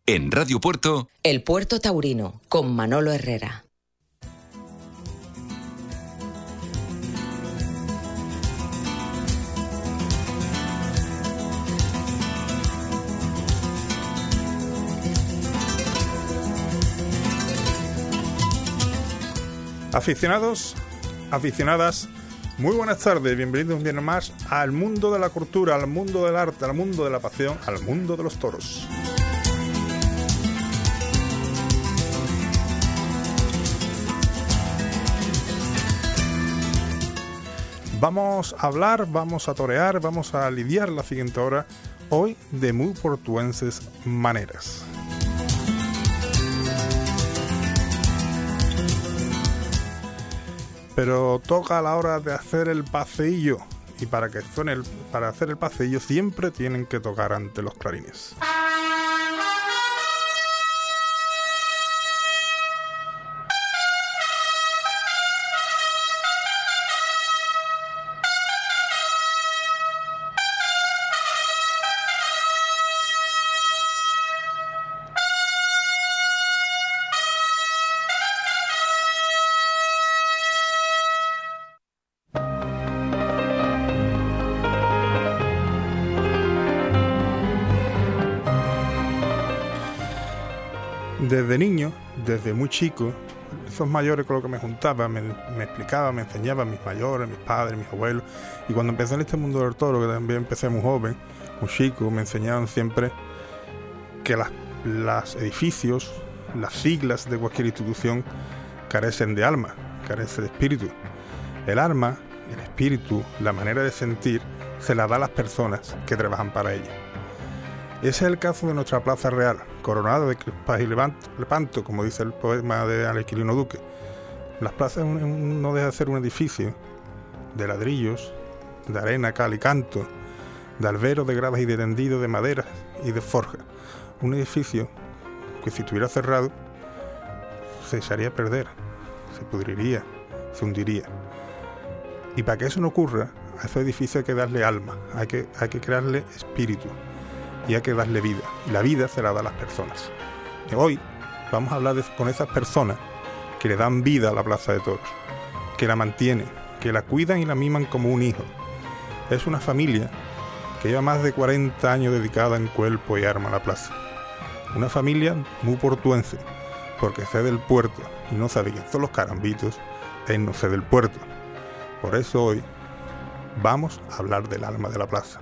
En Radio Puerto, El Puerto Taurino, con Manolo Herrera. Aficionados, aficionadas, muy buenas tardes, bienvenidos un viernes más al mundo de la cultura, al mundo del arte, al mundo de la pasión, al mundo de los toros. Vamos a hablar, vamos a torear, vamos a lidiar la siguiente hora, hoy de muy portuenses maneras. Pero toca a la hora de hacer el paseillo, y para hacer el paseillo siempre tienen que tocar ante los clarines. Desde niño, desde muy chico, esos mayores con los que me juntaba, me explicaban, me enseñaban mis mayores, mis padres, mis abuelos. Y cuando empecé en este mundo del toro, que también empecé muy joven, muy chico, me enseñaban siempre que los edificios, las siglas de cualquier institución carecen de alma, carecen de espíritu. El alma, el espíritu, la manera de sentir, se la da a las personas que trabajan para ella. Ese es el caso de nuestra Plaza Real, coronada de crespas y lepanto, como dice el poema de Alequilino Duque. Las plazas no deja de ser un edificio de ladrillos, de arena, cal y canto, de alberos, de gradas y de tendido, de madera y de forja. Un edificio que si estuviera cerrado se echaría a perder, se pudriría, se hundiría. Y para que eso no ocurra, a ese edificio hay que darle alma, hay que crearle espíritu. Y hay que darle vida, y la vida se la da a las personas. Y hoy vamos a hablar con esas personas que le dan vida a la Plaza de Toros, que la mantienen, que la cuidan y la miman como un hijo. Es una familia que lleva más de 40 años dedicada en cuerpo y arma a la plaza. Una familia muy portuense, porque sé del puerto y no sabe quién son los carambitos, él no sé del puerto. Por eso hoy vamos a hablar del alma de la plaza.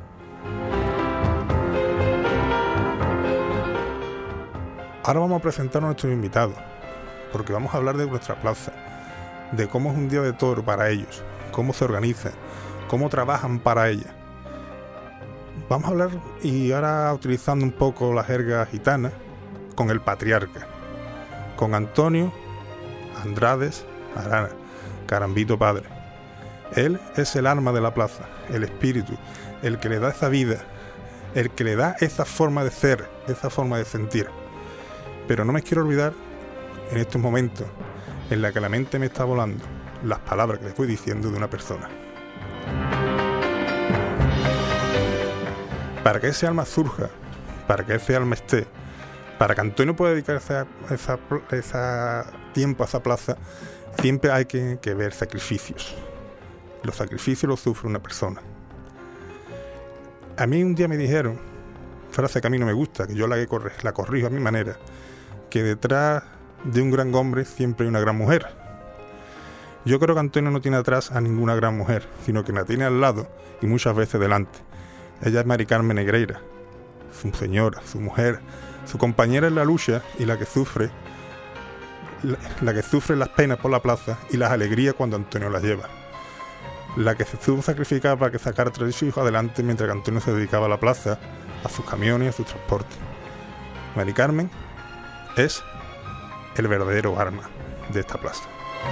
Ahora vamos a presentar a nuestros invitados, porque vamos a hablar de nuestra plaza, de cómo es un día de toro para ellos, cómo se organizan, cómo trabajan para ella. Vamos a hablar, y ahora utilizando un poco la jerga gitana, con el patriarca, con Antonio Andrades Arana, Carambito Padre. Él es el alma de la plaza, el espíritu, el que le da esa vida, el que le da esa forma de ser, esa forma de sentir. Pero no me quiero olvidar, en estos momentos, en la que la mente me está volando, las palabras que le estoy diciendo de una persona. Para que ese alma surja, para que ese alma esté, para que Antonio pueda dedicarse ese tiempo a esa plaza, siempre hay que ver sacrificios. Los sacrificios los sufre una persona. A mí un día me dijeron, frase que a mí no me gusta, que yo la corrijo a mi manera, que detrás de un gran hombre siempre hay una gran mujer. Yo creo que Antonio no tiene atrás a ninguna gran mujer, sino que la tiene al lado y muchas veces delante. Ella es Mari Carmen Negreira, su señora, su mujer, su compañera en la lucha y la que sufre las penas por la plaza y las alegrías cuando Antonio las lleva. La que se tuvo que sacrificar para que sacara 3 hijos adelante mientras que Antonio se dedicaba a la plaza, a sus camiones y a sus transportes. Mari Carmen es el verdadero arma de esta plaza.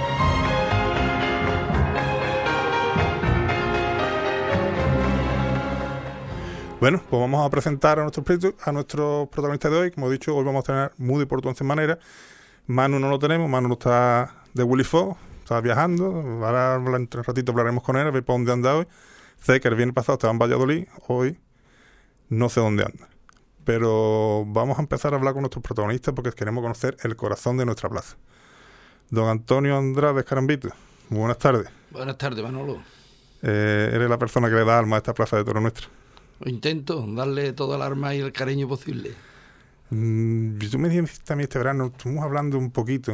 Bueno, pues vamos a presentar a nuestro protagonista de hoy. Como he dicho, hoy vamos a tener muy de portuense manera. Manu no lo tenemos, Manu no está de Willy Fox, está viajando. Ahora entre un ratito hablaremos con él, a ver por dónde anda hoy. Sé que el viernes pasado estaba en Valladolid, hoy no sé dónde anda. pero vamos a empezar a hablar con nuestros protagonistas porque queremos conocer el corazón de nuestra plaza. Don Antonio Andrade Escarambito, muy buenas tardes. Buenas tardes, Manolo. Eres la persona que le da alma a esta plaza de toros nuestra. Lo intento, darle toda el alma y el cariño posible. Tú me dijiste también este verano, estuvimos hablando un poquito.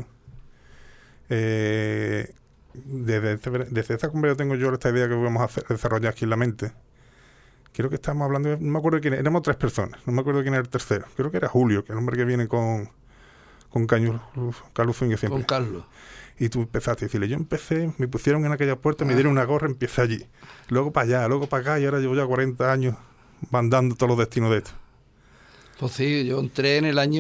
Desde esta conversación tengo yo esta idea que vamos a desarrollar aquí en la mente. Creo que estábamos hablando, no me acuerdo quién era, éramos 3 personas, no me acuerdo quién era el tercero. Creo que era Julio, que es el hombre que viene con Carlos Fuño siempre. Con Carlos. Y tú empezaste a decirle, yo empecé, me pusieron en aquella puerta, me dieron una gorra, empecé allí. Luego para allá, luego para acá, y ahora llevo ya 40 años mandando todos los destinos de esto. Pues sí, yo entré en el año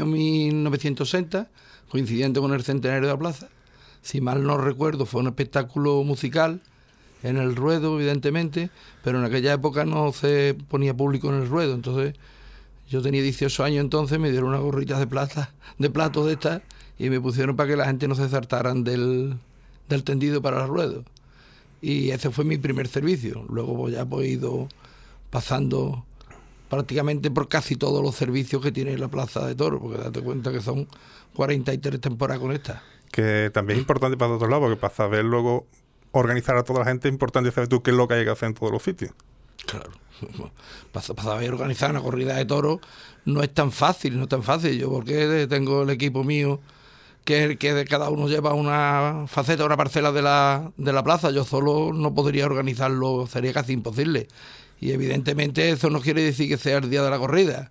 1960, coincidente con el centenario de la plaza. Si mal no recuerdo, fue un espectáculo musical en el ruedo, evidentemente, pero en aquella época no se ponía público en el ruedo. Entonces, yo tenía 18 años entonces, me dieron unas gorritas de plata, de platos de estas, y me pusieron para que la gente no se saltaran del tendido para el ruedo. Y ese fue mi primer servicio. Luego pues, ya he ido pasando prácticamente por casi todos los servicios que tiene la Plaza de Toros, porque date cuenta que son 43 temporadas con esta. Que también es importante para otro lado, porque para saber luego organizar a toda la gente es importante saber tú qué es lo que hay que hacer en todos los sitios. Claro. Para saber organizar una corrida de toros no es tan fácil, Yo porque tengo el equipo mío que cada uno lleva una faceta, una parcela de la plaza. Yo solo no podría organizarlo, sería casi imposible. Y evidentemente eso no quiere decir que sea el día de la corrida.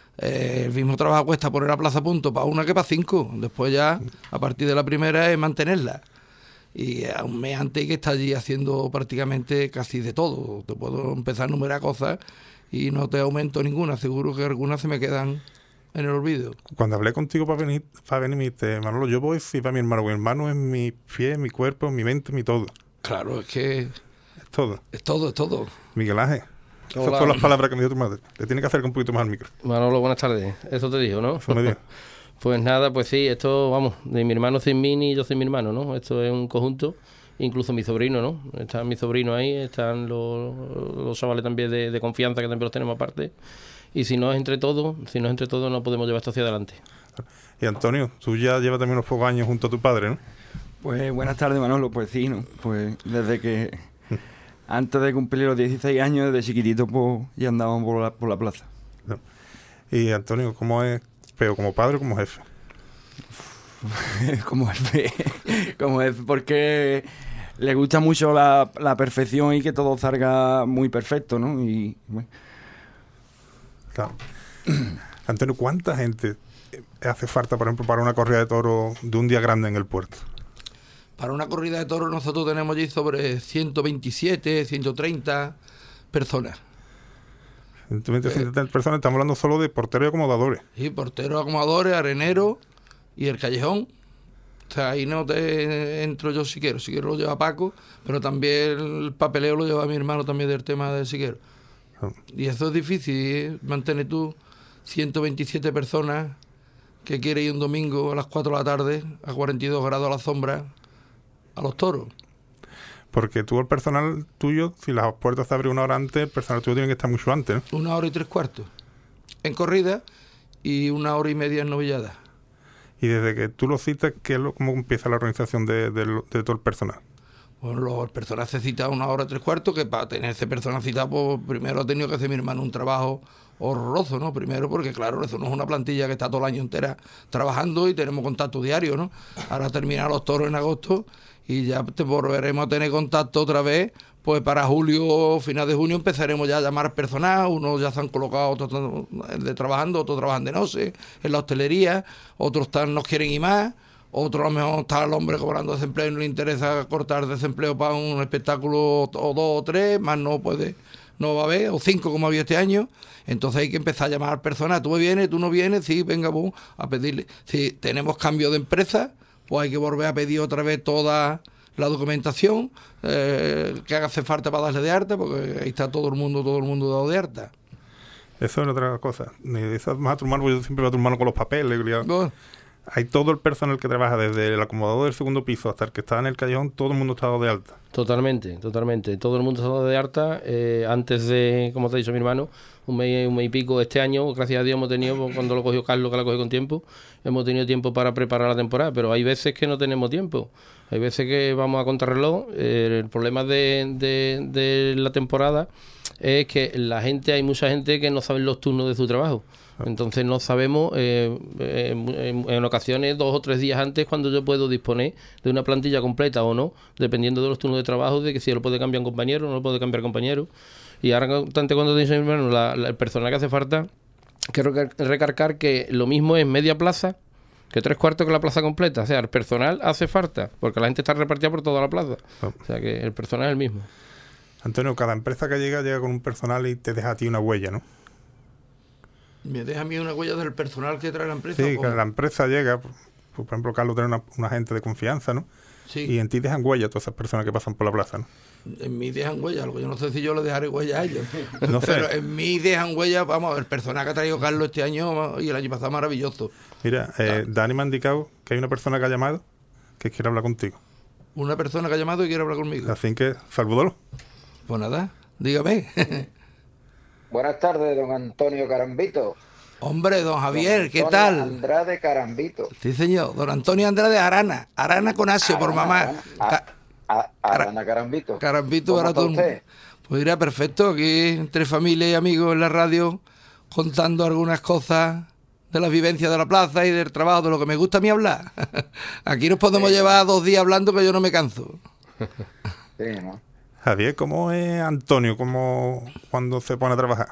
El mismo trabajo cuesta poner la plaza a punto para una que para 5. Después ya, a partir de la primera, es mantenerla. Y a un mes antes hay que estar allí haciendo prácticamente casi de todo. Te puedo empezar a enumerar cosas y no te aumento ninguna. Seguro que algunas se me quedan en el olvido. Cuando hablé contigo para venir, Manolo, yo voy sí para mi hermano. Mi hermano es mi pie, mi cuerpo, mi mente, mi todo. Claro, es que... Es todo. Es todo. Miguel Ángel. Esas son las palabras que me dio tu madre. Te tiene que acercar un poquito más al micro. Manolo, buenas tardes. Eso te dijo, ¿no? Eso me dijo. Pues nada, pues sí, esto, vamos, de mi hermano sin mí ni yo sin mi hermano, ¿no? Esto es un conjunto, incluso mi sobrino, ¿no? Están mis sobrinos ahí, están los chavales también de confianza que también los tenemos aparte. Y si no es entre todos, no podemos llevar esto hacia adelante. Y Antonio, tú ya llevas también unos pocos años junto a tu padre, ¿no? Pues buenas tardes, Manolo. Pues sí, ¿no? Pues desde que antes de cumplir los 16 años, desde chiquitito, pues ya andábamos por la plaza. No. Y Antonio, ¿cómo es? ¿Pero como padre o como jefe? Como jefe, porque le gusta mucho la perfección y que todo salga muy perfecto, ¿no? Y bueno. Claro. Antonio, ¿cuánta gente hace falta, por ejemplo, para una corrida de toros de un día grande en el puerto? Para una corrida de toros nosotros tenemos allí sobre 127, 130 personas. 130 personas, estamos hablando solo de porteros y acomodadores. Sí, porteros, acomodadores, areneros y el callejón. O sea, ahí no te entro yo si quiero lo lleva Paco, pero también el papeleo lo lleva mi hermano también del tema del siquero. Y eso es difícil, ¿eh? Mantener tú 127 personas que quieren ir un domingo a las 4 de la tarde a 42 grados a la sombra a los toros. Porque tú, el personal tuyo, si las puertas se abren una hora antes, el personal tuyo tiene que estar mucho antes, ¿no? 1 hora y 3/4 en corrida y 1 hora y media en novillada. Y desde que tú lo citas, ¿cómo empieza la organización de todo el personal? Bueno, el personal se cita 1 hora y 3/4, que para tener ese personal citado, pues primero ha tenido que hacer mi hermano un trabajo horroroso, ¿no? Primero porque, claro, eso no es una plantilla que está todo el año entera trabajando y tenemos contacto diario, ¿no? Ahora terminan los toros en agosto y ya volveremos a tener contacto otra vez, pues para julio, final de junio empezaremos ya a llamar personal, unos ya se han colocado, otros están trabajando, otros trabajan de noche, en la hostelería, otros nos quieren ir más, otros a lo mejor está el hombre cobrando desempleo y no le interesa cortar desempleo para un espectáculo o 2 o 3, más no va a haber, o 5 como había este año. Entonces hay que empezar a llamar al personal. ¿Tú vienes? ¿Tú no vienes? Sí, venga, vos a pedirle. Si tenemos cambio de empresa, pues hay que volver a pedir otra vez toda la documentación que hace falta para darle de alta, porque ahí está todo el mundo dado de alta. Eso es otra cosa. Eso es más a tu hermano, porque yo siempre veo a tu hermano con los papeles. No. hay todo el personal que trabaja, desde el acomodador del segundo piso hasta el que está en el callejón, todo el mundo está dado de alta. Totalmente. Todo el mundo está dado de alta. Antes de, como te ha dicho mi hermano, un mes y pico este año, gracias a Dios hemos tenido, cuando lo cogió Carlos, que la cogió con tiempo, hemos tenido tiempo para preparar la temporada, pero hay veces que no tenemos tiempo. Hay veces que vamos a contrarreloj. El problema de la temporada es que hay mucha gente que no sabe los turnos de su trabajo. Entonces no sabemos en ocasiones 2 o 3 días antes cuando yo puedo disponer de una plantilla completa o no, dependiendo de los turnos de trabajo, de que si lo puede cambiar un compañero o no lo puede cambiar compañero. Y ahora, tanto cuando dice mi hermano, el personal que hace falta, quiero recargar que lo mismo es media plaza que 3/4 que la plaza completa. O sea, el personal hace falta, porque la gente está repartida por toda la plaza. O sea, que el personal es el mismo. Antonio, cada empresa que llega con un personal y te deja a ti una huella, ¿no? ¿Me deja a mí una huella del personal que trae la empresa? Sí, que la empresa llega, por ejemplo, Carlos tiene una gente de confianza, ¿no? Sí. Y en ti dejan huella todas esas personas que pasan por la plaza, ¿no? En mí dejan huella, algo yo no sé si yo le dejaré huella a ellos. No sé. Pero en mí dejan huella, vamos, el personal que ha traído Carlos este año y el año pasado maravilloso. Mira, Dani me ha indicado que hay una persona que ha llamado que quiere hablar contigo. Una persona que ha llamado y quiere hablar conmigo. Así que, salúdalo. Pues nada, dígame. Buenas tardes, don Antonio Carambito. Hombre, don Javier, ¿qué Don tal? Andrade Carambito. Sí, señor. Don Antonio Andrade Arana. Arana con Asio por mamá. Arana Carambito. Carambito ¿Cómo para está todo el mundo. usted? Pues irá perfecto. Aquí entre familia y amigos en la radio contando algunas cosas de las vivencias de la plaza y del trabajo, de lo que me gusta a mí hablar. Aquí nos podemos llevar 2 días hablando que yo no me canso. Sí, ¿no? Javier, ¿cómo es Antonio cuando se pone a trabajar?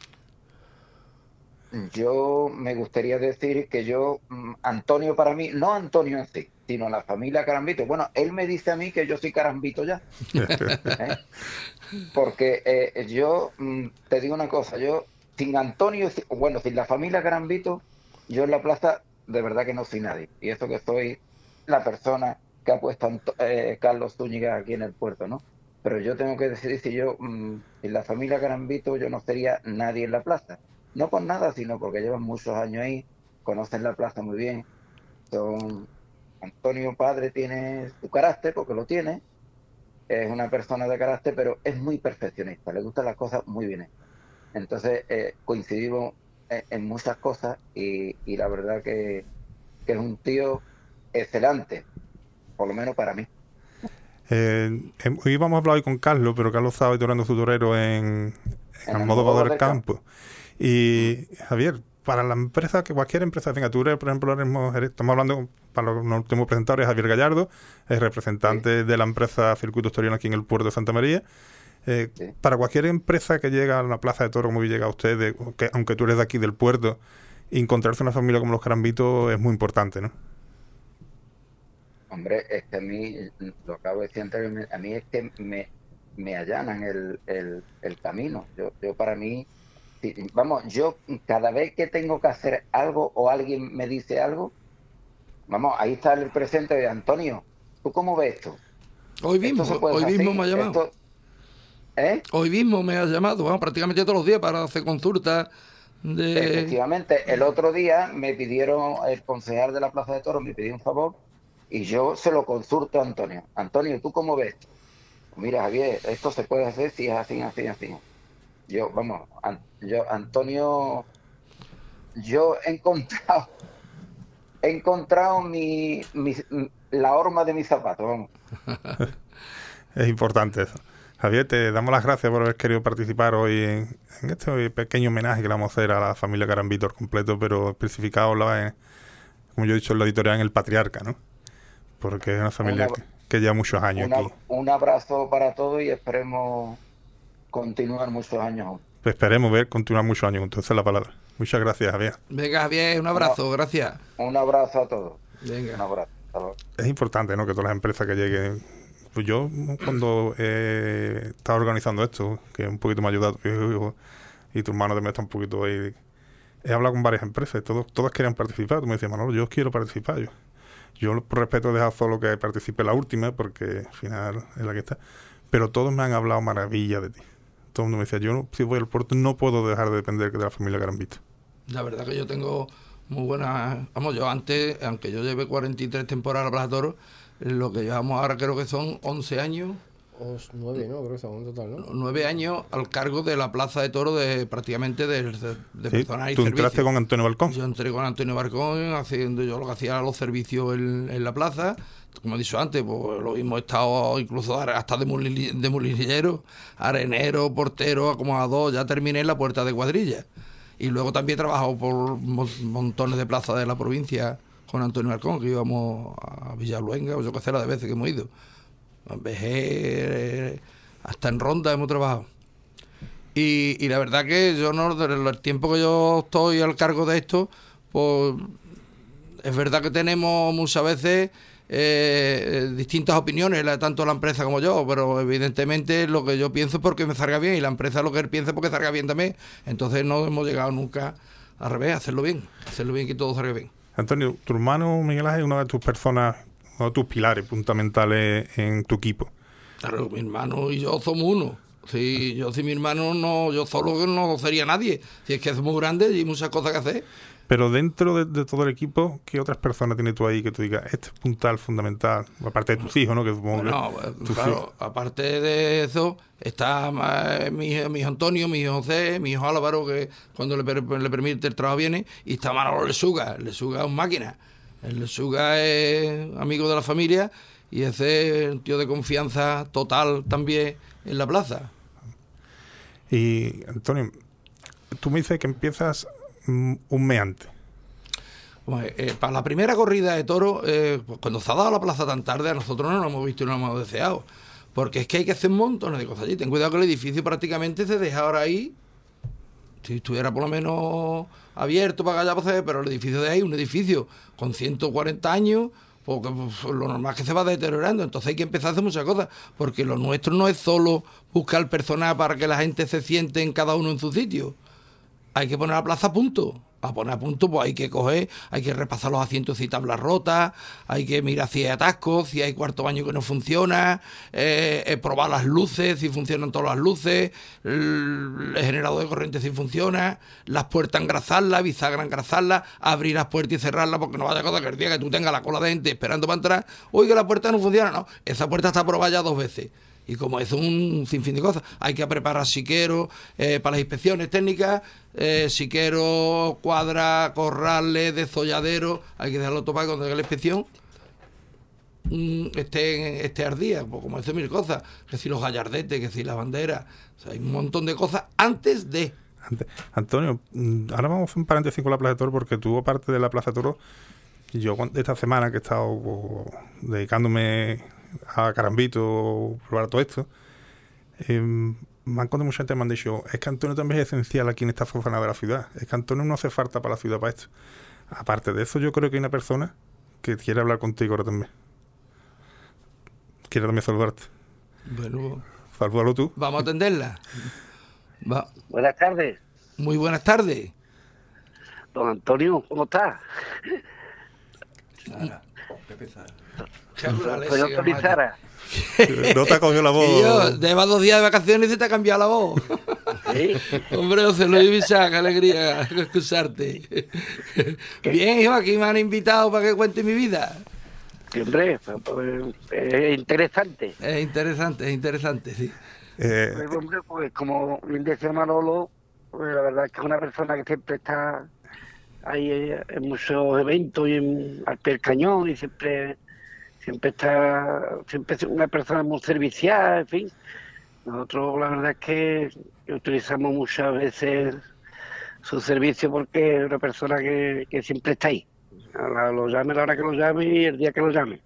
Yo me gustaría decir que Antonio para mí, no Antonio en sí, sino la familia Carambito. Bueno, él me dice a mí que yo soy Carambito ya. Porque yo te digo una cosa, yo sin Antonio, sin la familia Carambito, yo en la plaza de verdad que no soy nadie. Y eso que soy la persona que ha puesto Carlos Zúñiga aquí en el puerto, ¿no? Pero yo tengo que decir, si yo sin la familia Carambito yo no sería nadie en la plaza. No por nada, sino porque llevan muchos años ahí, conocen la plaza muy bien. Antonio padre tiene su carácter, porque lo tiene, es una persona de carácter, pero es muy perfeccionista, le gustan las cosas muy bien. Entonces coincidimos en muchas cosas y la verdad que es un tío excelente, por lo menos para mí. Hoy vamos a hablar hoy con Carlos, pero Carlos estaba hoy torando su torero en el modo del campo. Y Javier, para la empresa, que cualquier empresa, venga, tú eres, por ejemplo, estamos hablando, para los no tenemos presentado, es Javier Gallardo, es representante de la empresa Circuitos Torinos aquí en el puerto de Santa María. Para cualquier empresa que llega a la plaza de toros, como llega usted, aunque tú eres de aquí del puerto, encontrarse una familia como los Carambitos es muy importante, ¿no? Hombre, es que a mí, lo acabo de decir anteriormente, a mí es que me allanan el camino. Yo para mí, vamos, yo cada vez que tengo que hacer algo o alguien me dice algo, vamos, ahí está el presente de Antonio. ¿Tú cómo ves esto? Hoy mismo me ha llamado. Hoy mismo me ha llamado, vamos, prácticamente todos los días para hacer consultas. Efectivamente, el otro día me pidieron, el concejal de la Plaza de Toros me pidió un favor y yo se lo consulto a Antonio. Antonio, ¿tú cómo ves esto? Mira, Javier, esto se puede hacer si es así. Antonio, yo he encontrado la horma de mis zapatos, vamos. Es importante eso. Javier, te damos las gracias por haber querido participar hoy en este pequeño homenaje que le vamos a hacer a la familia Carambito al completo, pero especificado, como yo he dicho en la editorial, en el Patriarca, ¿no? Porque es una familia que lleva muchos años aquí. Un abrazo para todos y esperemos continuar muchos años aún. Esperemos continuar muchos años juntos, esa es la palabra. Muchas gracias, Javier. Venga, Javier, un abrazo, gracias. Un abrazo a todos. Venga. Un abrazo. Hasta luego. Es importante, ¿no?, que todas las empresas que lleguen. Pues yo, cuando estaba organizando esto, que un poquito me ha ayudado, y tu hermano también está un poquito ahí, he hablado con varias empresas, todas querían participar. Tú me decías, Manolo, yo quiero participar. Yo por respeto he dejado solo que participe la última, porque al final es la que está. Pero todos me han hablado maravilla de ti. Todo el mundo me decía, yo si voy al puerto no puedo dejar de depender de la familia Carambito. La verdad que yo tengo Muy buena. Vamos, yo antes, aunque yo lleve 43 temporadas a la Plaza de Toros, lo que llevamos ahora creo que son 11 años. 9, ¿no? Creo que son en total, ¿no? 9 años al cargo de la Plaza de Toros prácticamente de Sí, personal y tú servicio. entraste con Antonio Balcón. Yo entré con Antonio Barcón haciendo yo lo que hacía los servicios en la plaza. Como he dicho antes, pues lo hemos estado incluso hasta de molinillero, arenero, portero, acomodador. Ya terminé en la puerta de cuadrilla. Y luego también he trabajado por montones de plazas de la provincia con Antonio Barcón, que íbamos a Villaluenga, o yo qué sé, la de veces que hemos ido. En Vejer, hasta en Ronda hemos trabajado. Y la verdad que yo no, el tiempo que yo estoy al cargo de esto, pues es verdad que tenemos muchas veces distintas opiniones, tanto la empresa como yo, pero evidentemente lo que yo pienso es porque me salga bien y la empresa lo que él piensa es porque salga bien también. Entonces no hemos llegado nunca al revés, hacerlo bien que todo salga bien. Antonio, tu hermano Miguel Ángel es una de tus personas, uno de tus pilares fundamentales en tu equipo. Claro, mi hermano y yo somos uno. Si yo sin mi hermano no, yo solo no sería nadie. Si es que somos grandes y hay muchas cosas que hacer. Pero dentro de todo el equipo, ¿qué otras personas tienes tú ahí que tú digas, este es puntal fundamental? Aparte de tus hijos, ¿no? Que supongo Bueno, que claro, aparte de eso, está mi hijo Antonio, mi hijo José, mi hijo Álvaro, que cuando le permite el trabajo viene, y está Manolo Lechuga. Lechuga es un máquina. El Lechuga es amigo de la familia y ese es un tío de confianza total también en la plaza. Y, Antonio, tú me dices que empiezas un mes antes. Pues, para la primera corrida de toros, pues cuando se ha dado la plaza tan tarde, a nosotros no nos hemos visto y no nos hemos deseado. Porque es que hay que hacer montones de cosas allí. Ten cuidado que el edificio prácticamente se deja ahora ahí. Si estuviera por lo menos abierto para allá, pues, pero el edificio de ahí, un edificio con 140 años, porque pues, lo normal es que se va deteriorando. Entonces hay que empezar a hacer muchas cosas. Porque lo nuestro no es solo buscar personal para que la gente se siente en cada uno en su sitio. Hay que poner la plaza a punto. A poner a punto, pues hay que coger, hay que repasar los asientos y tablas rotas, hay que mirar si hay atascos, si hay cuarto baño que no funciona, probar las luces, si funcionan todas las luces, el generador de corriente si funciona, las puertas engrasarlas, bisagra engrasarlas, abrir las puertas y cerrarlas, porque no vaya cosa que el día que tú tengas la cola de gente esperando para entrar, oiga, la puerta no funciona, no, esa puerta está probada ya 2 veces. Y como es un sinfín de cosas, hay que preparar siqueros para las inspecciones técnicas, siqueros, cuadras, corrales, desolladero, hay que dejarlo todo para que cuando llegue la inspección esté al día, pues como eso mil cosas, que si los gallardetes, que si las banderas, o sea, hay un montón de cosas antes de... Antonio, ahora vamos a hacer un paréntesis con la Plaza de Toros, porque tú, aparte de la Plaza de Toros, yo esta semana que he estado dedicándome a Carambito, probar todo esto, me han contado mucha gente, me han dicho, es que Antonio también es esencial aquí en esta zona de la ciudad, es que Antonio no hace falta para la ciudad para esto. Aparte de eso, yo creo que hay una persona que quiere hablar contigo ahora también. Quiere también saludarte. Bueno, salúdalo tú. Vamos a atenderla. Buenas tardes. Muy buenas tardes. Don Antonio, ¿cómo está? Sara, Pepe Sara. Soy Antonio Sara. No te ha cogido la voz. Lleva 2 días de vacaciones y se te ha cambiado la voz. ¿Sí? Hombre, José Luis Bichá, qué alegría escucharte. Bien, hijo, aquí me han invitado para que cuente mi vida. Sí, hombre, pues, es interesante. Es interesante, sí. Pues, hombre, pues como bien decía Manolo, pues, la verdad es que es una persona que siempre está ahí en muchos eventos y al pie del cañón y siempre es una persona muy servicial, en fin. Nosotros la verdad es que utilizamos muchas veces su servicio porque es una persona que siempre está ahí. Lo llame a la hora que lo llame y el día que lo llame.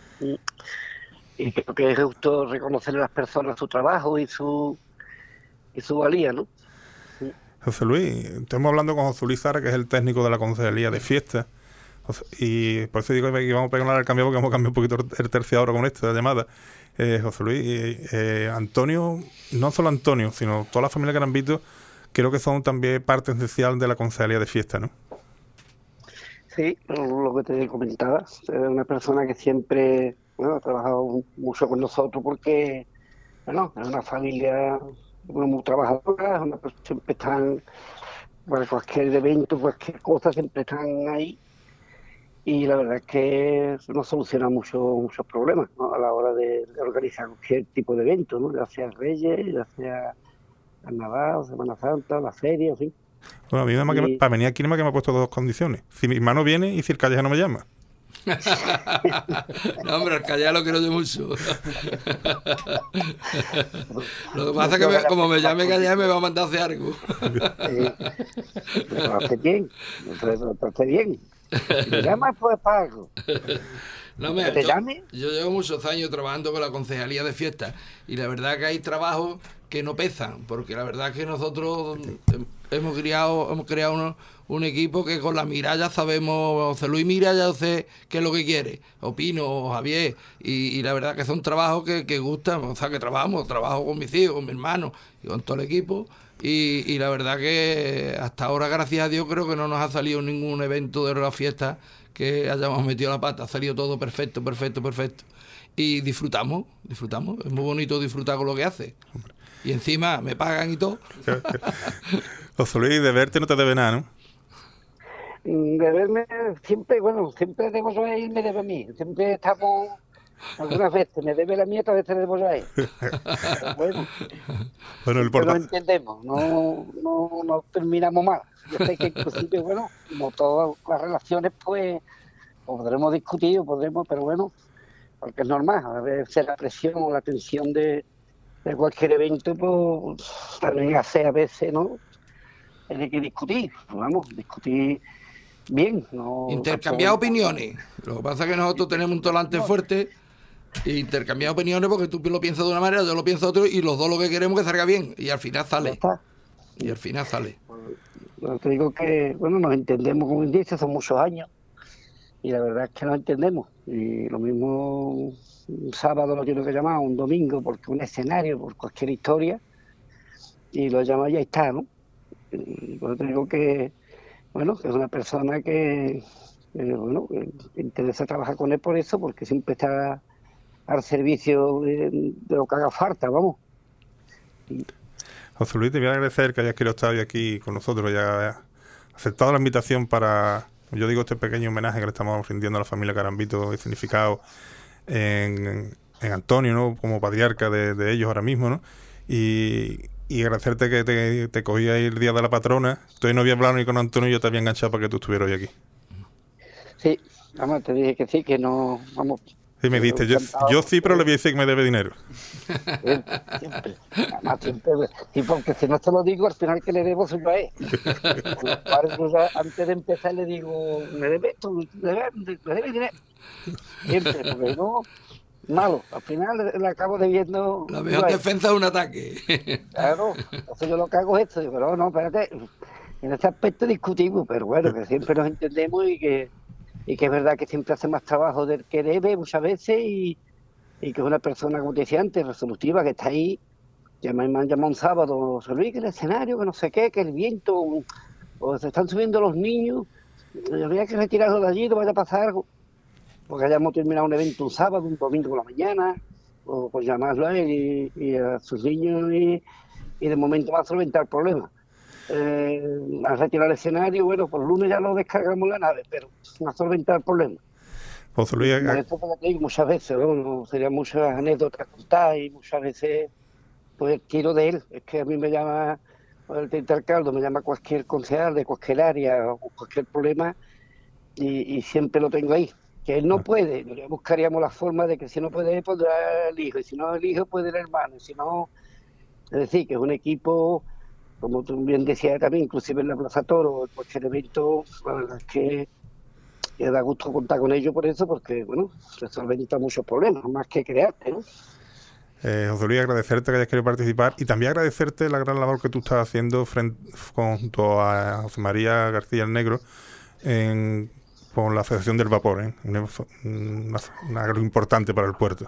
Y creo que es justo reconocerle a las personas su trabajo y su valía, ¿no? José Luis, estamos hablando con José Luis Sara, que es el técnico de la Concejalía de Fiestas. Y por eso digo que vamos a pegar al cambio, porque vamos a cambiar un poquito el tercio ahora con esta llamada. José Luis, Antonio, no solo Antonio, sino toda la familia Carambito, creo que son también parte esencial de la Concejalía de Fiestas, ¿no? Sí, lo que te comentaba, es una persona que siempre ha trabajado mucho con nosotros porque, bueno, es una familia muy trabajadora, siempre están Bueno, cualquier evento, cualquier cosa siempre están ahí y la verdad es que nos soluciona muchos problemas, ¿no? A la hora de organizar cualquier tipo de evento, ¿no? Ya sea Reyes, ya sea Carnaval, Semana Santa, la feria, en fin. Bueno, a mí nada más que Y- para venir aquí nada más que me ha puesto dos condiciones. Si mi hermano viene y si el Calleja no me llama. No, hombre, el callar lo quiero yo mucho. Lo que pasa es que como me llame callar me va a mandar a hacer algo. Eh, lo hace bien, lo hace bien. Si me llamas, pues para algo. No, ¿Que mira, te llame? yo llevo muchos años trabajando con la concejalía de fiestas y la verdad que hay trabajos que no pesan, porque la verdad que nosotros hemos creado un equipo que con la mirada ya sabemos, José Luis mira, ya sé qué es lo que quiere, Opino, o Javier, y la verdad que son trabajos que gustan, o sea que trabajo con mis hijos, con mi hermano y con todo el equipo. Y la verdad que hasta ahora, gracias a Dios, creo que no nos ha salido ningún evento de la fiesta que hayamos metido la pata. Ha salido todo perfecto, perfecto, perfecto. Y disfrutamos. Es muy bonito disfrutar con lo que hace. Y encima me pagan y todo. José Luis, de verte no te debe nada, ¿no? De verme siempre, bueno, siempre debo yo a él, me debe a mí. Siempre estamos, algunas veces me debe la mía, otras veces debo yo a él. Pero bueno, Bueno, el siempre nos porta... entendemos, no terminamos mal. Yo sé que inclusive, bueno, como todas las relaciones, pues podremos discutir, pero bueno, porque es normal, a veces la presión o la tensión de cualquier evento, pues también hace a veces, ¿no? Hay que discutir, vamos, discutir bien, no Intercambiar tampoco- opiniones. Lo que pasa es que nosotros tenemos un talante fuerte. E intercambiar opiniones porque tú lo piensas de una manera, yo lo pienso de otro y los dos lo que queremos es que salga bien. Y al final Ya sale. está. Y al final sale. Yo te digo que, bueno, nos entendemos, como dice, son muchos años y la verdad es que nos entendemos. Y lo mismo un sábado lo quiero que llamar, un domingo, porque un escenario, por cualquier historia, y lo llama y ahí está, ¿no? Y yo te digo que, bueno, que es una persona bueno, que interesa trabajar con él por eso, porque siempre está al servicio de lo que haga falta, vamos. José Luis, te voy a agradecer que hayas querido estar hoy aquí con nosotros y hayas aceptado la invitación para, yo digo, este pequeño homenaje que le estamos rindiendo a la familia Carambito y significado en Antonio, ¿no? Como patriarca de ellos ahora mismo, ¿no? Y agradecerte que te cogí ahí el día de la patrona. Todavía no había hablado ni con Antonio y yo te había enganchado para que tú estuvieras hoy aquí. Sí, vamos, te dije que sí, que no, vamos. Sí, me diste, yo sí, pero le voy a decir que me debe dinero. Siempre, además siempre, y porque si no te lo digo, al final que le debo soy yo a él. Con lo cual, yo ya, antes de empezar le digo, me debe esto, me debe dinero. Siempre, porque no, malo, al final le acabo debiendo. La mejor defensa es un ataque. Claro, entonces yo lo que hago es esto, digo, no, espérate, en ese aspecto discutimos, pero bueno, que siempre nos entendemos y que es verdad que siempre hace más trabajo del que debe muchas veces y que es una persona, como te decía antes, resolutiva, que está ahí. Ya me han llamado un sábado, José Luis, que el escenario, que no sé qué, que el viento, o se están subiendo los niños, yo había que retirarlo de allí, no vaya a pasar algo, porque hayamos terminado un evento un sábado, un domingo por la mañana, o pues llamarlo a él y a sus niños y de momento va a solventar el problema. A retirar el escenario, bueno, por lunes ya lo descargamos la nave, pero va a solventar el problema. José Luis, Por esto porque te digo, muchas veces, ¿no? Serían muchas anécdotas contar y muchas veces pues tiro de él. Es que a mí me llama el Tita Alcalde, me llama cualquier concejal de cualquier área o cualquier problema y siempre lo tengo ahí. Que él no puede, ya buscaríamos la forma de que si no puede él, podrá el hijo, y si no el hijo, puede el hermano, y si no, es decir, que es un equipo, como tú bien decías también, inclusive en la Plaza Toro, en cualquier evento, la verdad es que da gusto contar con ellos por eso, porque, bueno, se solventan muchos problemas, más que crearte, ¿no? José Luis, agradecerte que hayas querido participar y también agradecerte la gran labor que tú estás haciendo junto a José María García el Negro con la Asociación del Vapor, ¿eh? Algo importante para el puerto.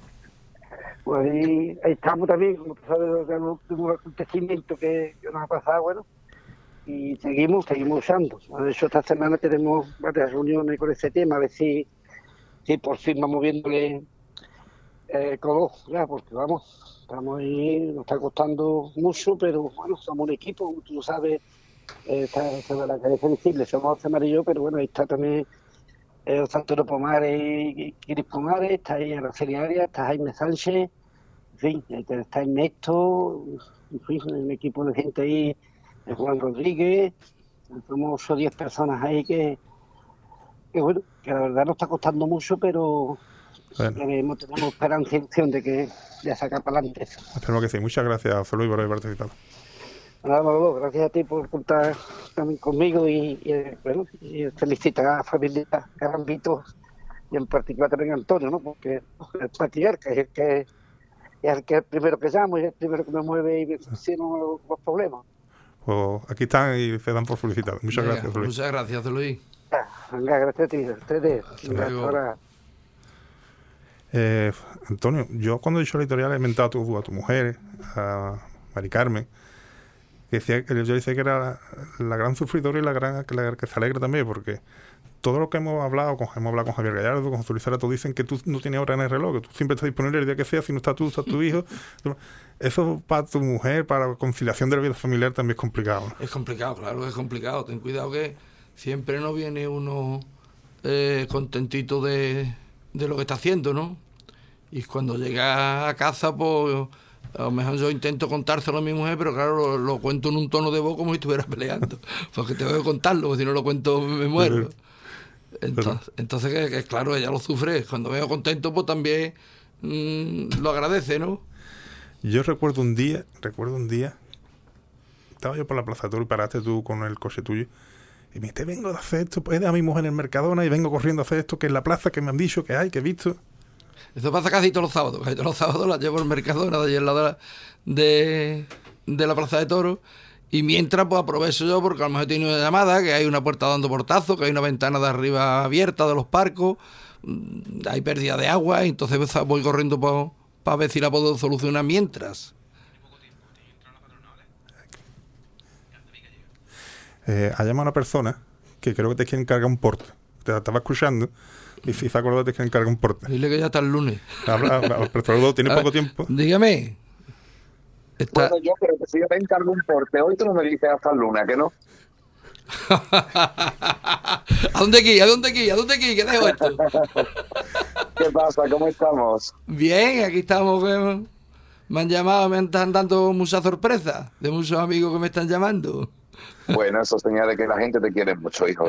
Pues ahí estamos también, como tú sabes, de los últimos acontecimientos que nos ha pasado, bueno, y seguimos usando. De hecho, esta semana tenemos varias reuniones con ese tema, a ver si por fin vamos viéndole color, ya, porque vamos, estamos ahí, nos está costando mucho, pero bueno, somos un equipo, como tú sabes, Esta de la cabeza visible, somos José Marillo, pero bueno, ahí está también José Antonio Pomares y Kiris Pomares, está ahí Araceli Arias, está Jaime Sánchez, en fin, está Ernesto, en fin, un equipo de gente ahí, Juan Rodríguez, somos 8 o 10 personas ahí que bueno, que la verdad nos está costando mucho, pero Bueno, tenemos esperanza y ilusión de que ya sacar para adelante eso. esperemos que sí. Muchas gracias, José Luis, por haber participado. Nada, Manolo, gracias a ti por contar también conmigo bueno, y felicitar a la familia Garambito y en particular también a Antonio, ¿no? Porque el patriarca es el que es el primero que llamo y es el primero que me mueve y me soluciona los problemas. Pues aquí están y se dan por felicitados. Muchas Venga, gracias, José Luis. Muchas gracias, José Luis. Venga, gracias a ti, a ustedes. Hasta luego. Ahora, Antonio, yo cuando he dicho la editorial he inventado a tu mujer, a Mari Carmen, que decía, yo decía que era la gran sufridora y la gran que se alegra también, porque todo lo que hemos hablado con Javier Gallardo, con José Luis Sarato, dicen que tú no tienes hora en el reloj, que tú siempre estás disponible el día que sea, si no estás tú, está tu hijo. Eso para tu mujer, para la conciliación de la vida familiar también es complicado, ¿no? Es complicado, claro que es complicado. Ten cuidado que siempre no viene uno contentito de lo que está haciendo, ¿no? Y cuando llega a casa, pues a lo mejor yo intento contárselo a mi mujer, pero claro, lo cuento en un tono de voz como si estuviera peleando. Porque tengo que contarlo, porque si no lo cuento me muero. Entonces que claro, ella lo sufre. Cuando veo contento, pues también lo agradece, ¿no? Yo recuerdo un día, estaba yo por la Plaza Toro y paraste tú con el coche tuyo y me dijiste, vengo de hacer esto, pues a mi mujer en el Mercadona y vengo corriendo a hacer esto, que es la plaza que me han dicho que hay, que he visto. Eso pasa casi todos los sábados. Casi todos los sábados la llevo al Mercadona de allí al lado de la Plaza de Toros. Y mientras, pues aprovecho yo porque a lo mejor tiene una llamada, que hay una puerta dando portazo, que hay una ventana de arriba abierta de los parcos, hay pérdida de agua, y entonces voy corriendo para ver si la puedo solucionar mientras. Ha llamado una persona que creo que te quiere encargar un porte. Te estaba escuchando y si se acuerda te quiere encargar un porte. Dile que ya está el lunes. Pero tiene poco tiempo. Dígame. Bueno, yo creo que si yo te encargo un porte, hoy tú no me dices hasta el lunes, ¿que no? ¿A dónde aquí? ¿A dónde aquí? ¿A dónde aquí? ¿Qué dejo esto? ¿Qué pasa? ¿Cómo estamos? Bien, aquí estamos. Me han llamado, me están dando muchas sorpresas de muchos amigos que me están llamando. Bueno, eso señala de que la gente te quiere mucho, hijo.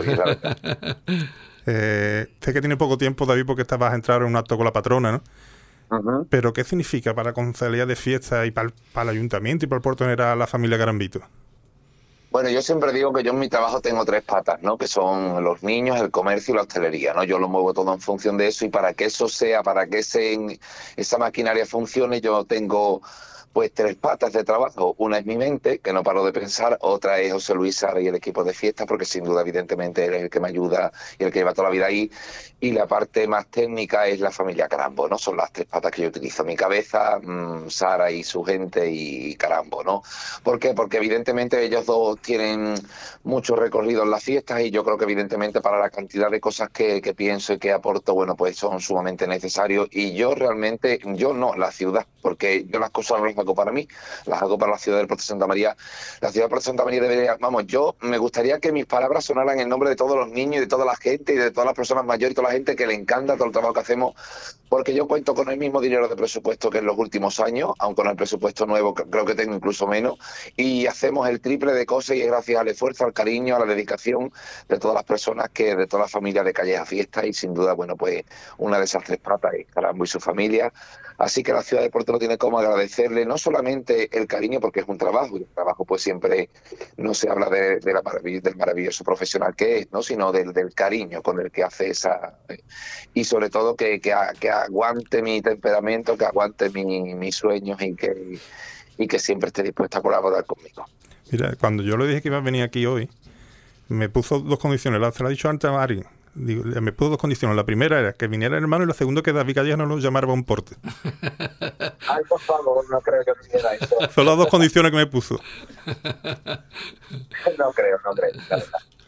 Sé que tiene poco tiempo, David, porque vas a entrar en un acto con la patrona, ¿no? Uh-huh. Pero ¿qué significa para la Concejalía de Fiestas y para el Ayuntamiento y para el Puerto General la familia Garambito? Bueno, yo siempre digo que yo en mi trabajo tengo 3 patas, ¿no? Que son los niños, el comercio y la hostelería, ¿no? Yo lo muevo todo en función de eso y para que eso sea, para que esa maquinaria funcione, yo tengo pues 3 patas de trabajo. Una es mi mente, que no paro de pensar, otra es José Luis Sara y el equipo de fiestas, porque sin duda, evidentemente, él es el que me ayuda y el que lleva toda la vida ahí. Y la parte más técnica es la familia Carambo, ¿no? Son las 3 patas que yo utilizo. Mi cabeza, Sara y su gente y Carambo, ¿no? ¿Por qué? Porque evidentemente ellos dos tienen mucho recorrido en las fiestas y yo creo que evidentemente para la cantidad de cosas que pienso y que aporto, bueno, pues son sumamente necesarios. Y yo realmente, la ciudad, porque yo las cosas no las hago para mí, las hago para la ciudad del Puerto de Santa María. La ciudad del Puerto de Santa María debería, yo me gustaría que mis palabras sonaran en nombre de todos los niños y de toda la gente y de todas las personas mayores y toda la gente que le encanta todo el trabajo que hacemos, porque yo cuento con el mismo dinero de presupuesto que en los últimos años, aunque con el presupuesto nuevo creo que tengo incluso menos, y hacemos el triple de cosas y es gracias al esfuerzo, al cariño, a la dedicación de todas las personas, de toda la familia de Calles a Fiestas y sin duda, bueno, pues una de esas 3 patas es Carambo y su familia. Así que la ciudad de Puerto no tiene cómo agradecerle no solamente el cariño, porque es un trabajo, y el trabajo pues siempre no se habla del maravilloso profesional que es, ¿no? Sino del cariño con el que hace y sobre todo que aguante mi temperamento, que aguante mis sueños y que siempre esté dispuesta a colaborar conmigo. Mira, cuando yo le dije que iba a venir aquí hoy, me puso 2 condiciones. Se lo ha dicho antes a Mari. Me puso 2 condiciones. La primera era que viniera el hermano y la segunda que David Calleja no lo llamara un porte. Ay, por favor, no creo que viniera eso. Son las 2 condiciones que me puso. No creo.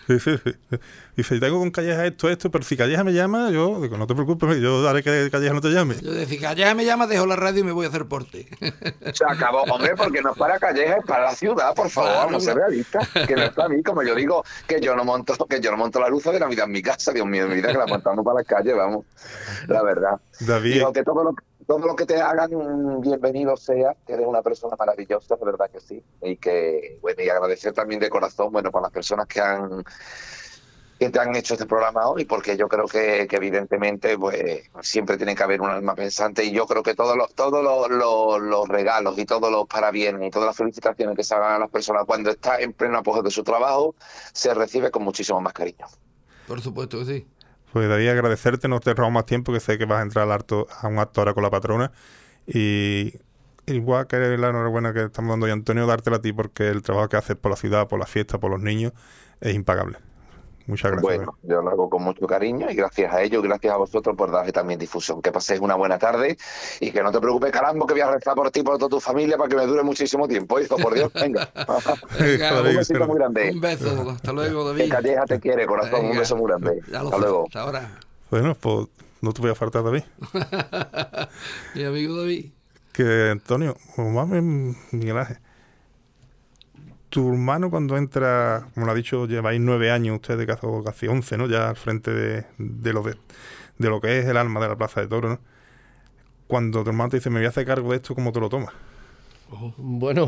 Sí, sí, sí. Dice, tengo con Calleja esto, pero si Calleja me llama, yo digo, no te preocupes, yo haré que Calleja no te llame. Yo decía, Calleja me llama, dejo la radio y me voy a hacer porte. Se acabó, hombre, porque no es para Calleja, es para la ciudad, por favor, Claro, no seas realista. Que no es para mí, como yo digo, que yo no monto la luz de Navidad en mi casa, Dios mío, mi vida que la montamos para las calles, vamos, la verdad. David, Digo que todo lo que te hagan, bienvenido sea, que eres una persona maravillosa, de verdad que sí. Y que, bueno, y agradecer también de corazón, bueno, por las personas que te han hecho este programa hoy, porque yo creo que evidentemente pues siempre tiene que haber un alma pensante, y yo creo que todos los regalos y todos los parabienes y todas las felicitaciones que se hagan a las personas cuando está en pleno apogeo de su trabajo, se recibe con muchísimo más cariño. Por supuesto que sí. pues David, agradecerte, no te robo más tiempo, que sé que vas a entrar a un acto ahora con la patrona, y igual que la enhorabuena que estamos dando hoy, Antonio, dártela a ti, porque el trabajo que haces por la ciudad, por la fiesta, por los niños, es impagable. Muchas gracias. Bueno, yo lo hago con mucho cariño, y gracias a ellos, gracias a vosotros por darle también difusión. Que paséis una buena tarde y que no te preocupes, Carambo, que voy a rezar por ti y por toda tu familia para que me dure muchísimo tiempo, hijo, por Dios, venga. Venga, Un besito muy grande. un beso, hasta luego, David. Que Calleja te quiere, corazón, Venga, un beso muy grande. Hasta luego. Hasta ahora. Bueno, pues no te voy a faltar, David. Mi amigo David. Que, Antonio, Miguel Ángel, tu hermano cuando entra, como lo ha dicho, lleváis 9 años ustedes, casi 11, ¿no? Ya al frente de lo que es el alma de la Plaza de Toros, ¿no? Cuando tu hermano te dice, me voy a hacer cargo de esto, ¿cómo te lo tomas? Bueno,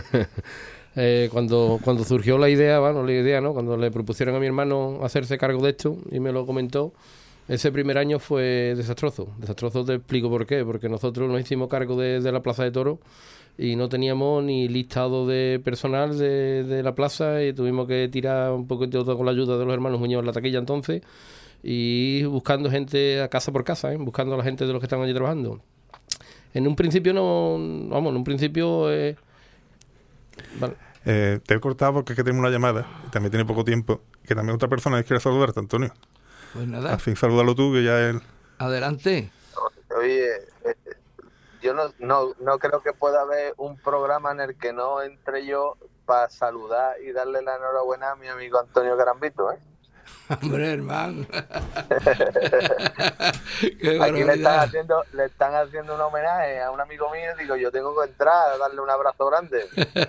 cuando surgió la idea, ¿no? Cuando le propusieron a mi hermano hacerse cargo de esto y me lo comentó, ese primer año fue desastroso. Desastroso, te explico por qué. Porque nosotros nos hicimos cargo de la Plaza de Toros y no teníamos ni listado de personal de la plaza, y tuvimos que tirar un poquito con la ayuda de los hermanos Muñoz en la taquilla entonces, y buscando gente a casa por casa, buscando a la gente de los que estaban allí trabajando. En un principio vale. Te he cortado porque es que tengo una llamada, y también tiene poco tiempo, que también otra persona quiere saludarte, Antonio. Pues nada. Al fin, salúdalo tú, que ya él... Adelante. Oye, yo no creo que pueda haber un programa en el que no entre yo para saludar y darle la enhorabuena a mi amigo Antonio Garambito, ¿eh? Hombre, hermano. Aquí le están haciendo un homenaje a un amigo mío, digo, yo tengo que entrar a darle un abrazo grande.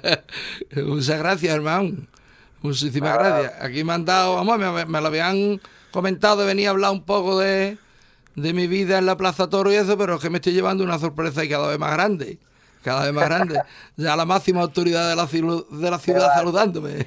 Muchas gracias, hermano. Muchísimas gracias. Aquí me han dado, vamos, me lo habían comentado, venía a hablar un poco de mi vida en la Plaza Toro y eso, pero es que me estoy llevando una sorpresa y cada vez más grande. Cada vez más grande. Ya la máxima autoridad de la ciudad saludándome.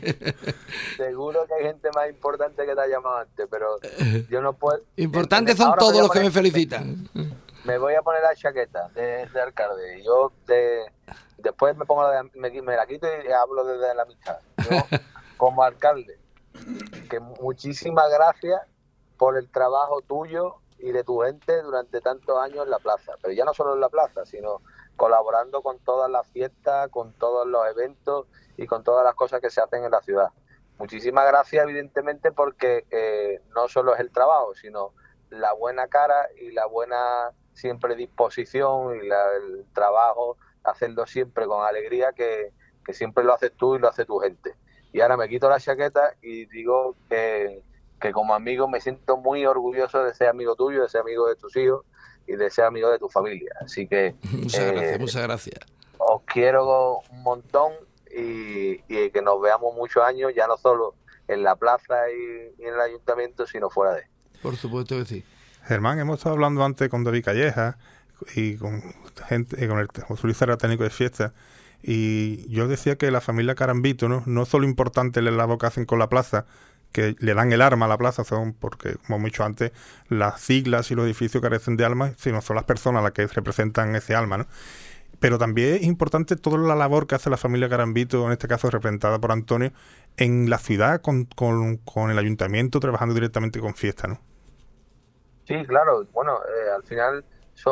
Seguro que hay gente más importante que te ha llamado antes, pero yo no puedo... Importantes son todos los que me felicitan. Me voy a poner la chaqueta de alcalde. Yo después me la quito y hablo desde la amistad. Yo, como alcalde, que muchísimas gracias por el trabajo tuyo y de tu gente durante tantos años en la plaza. Pero ya no solo en la plaza, sino colaborando con todas las fiestas, con todos los eventos y con todas las cosas que se hacen en la ciudad. Muchísimas gracias, evidentemente, porque no solo es el trabajo, sino la buena cara y la buena siempre disposición y el trabajo, hacerlo siempre con alegría, que siempre lo haces tú y lo hace tu gente. Y ahora me quito la chaqueta y digo que como amigo me siento muy orgulloso de ser amigo tuyo, de ser amigo de tus hijos y de ser amigo de tu familia. Así que... Muchas gracias. Os quiero un montón y que nos veamos muchos años, ya no solo en la plaza y en el ayuntamiento, sino fuera de él. Por supuesto que sí. Germán, hemos estado hablando antes con David Calleja y con gente, con el José Luis Serra, técnico de fiesta, y yo decía que la familia Carambito, no solo importante la labor que hacen con la plaza, que le dan el arma a la plaza, son porque, como hemos dicho antes, las siglas y los edificios carecen de alma, sino son las personas las que representan ese alma, ¿no? Pero también es importante toda la labor que hace la familia Carambito, en este caso representada por Antonio, en la ciudad con el ayuntamiento, trabajando directamente con fiesta, ¿no? Sí, claro. Bueno, al final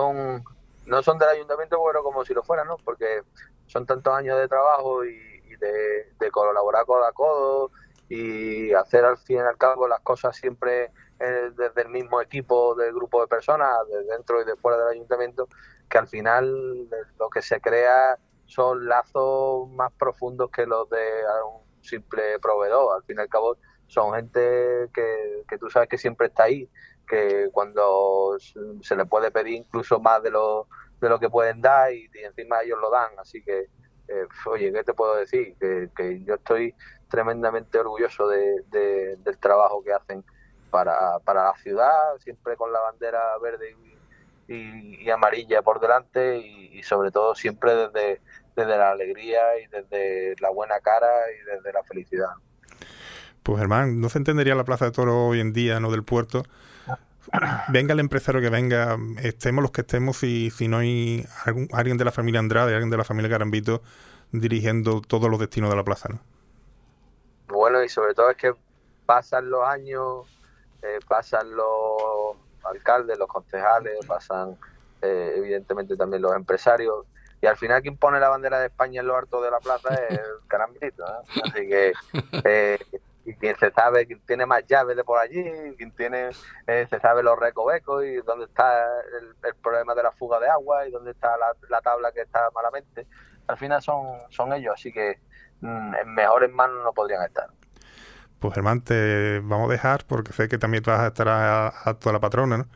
no son del ayuntamiento, pero como si lo fueran, ¿no? Porque son tantos años de trabajo y de colaborar codo a codo y hacer al fin y al cabo las cosas siempre desde el mismo equipo del grupo de personas, de dentro y de fuera del ayuntamiento, que al final lo que se crea son lazos más profundos que los de un simple proveedor. Al fin y al cabo son gente que tú sabes que siempre está ahí, que cuando se le puede pedir incluso más de lo que pueden dar y encima ellos lo dan, así que oye, ¿qué te puedo decir? Que yo estoy tremendamente orgulloso del trabajo que hacen para la ciudad, siempre con la bandera verde y amarilla por delante y sobre todo siempre desde la alegría y desde la buena cara y desde la felicidad. Pues Germán, no se entendería la Plaza de Toros hoy en día, no del puerto. Venga el empresario que venga, estemos los que estemos, si no hay alguien de la familia Andrade, alguien de la familia Garambito dirigiendo todos los destinos de la plaza, ¿no? Bueno, y sobre todo es que pasan los años, pasan los alcaldes, los concejales, pasan evidentemente también los empresarios, y al final quien pone la bandera de España en lo alto de la plaza es el Garambito, ¿no? Así que y quien se sabe, quien tiene más llaves de por allí, quien tiene se sabe los recovecos y dónde está el problema de la fuga de agua y dónde está la tabla que está malamente, al final son ellos, así que en mejores manos no podrían estar. Pues Germán, te vamos a dejar porque sé que también vas a estar a toda la patrona, ¿no?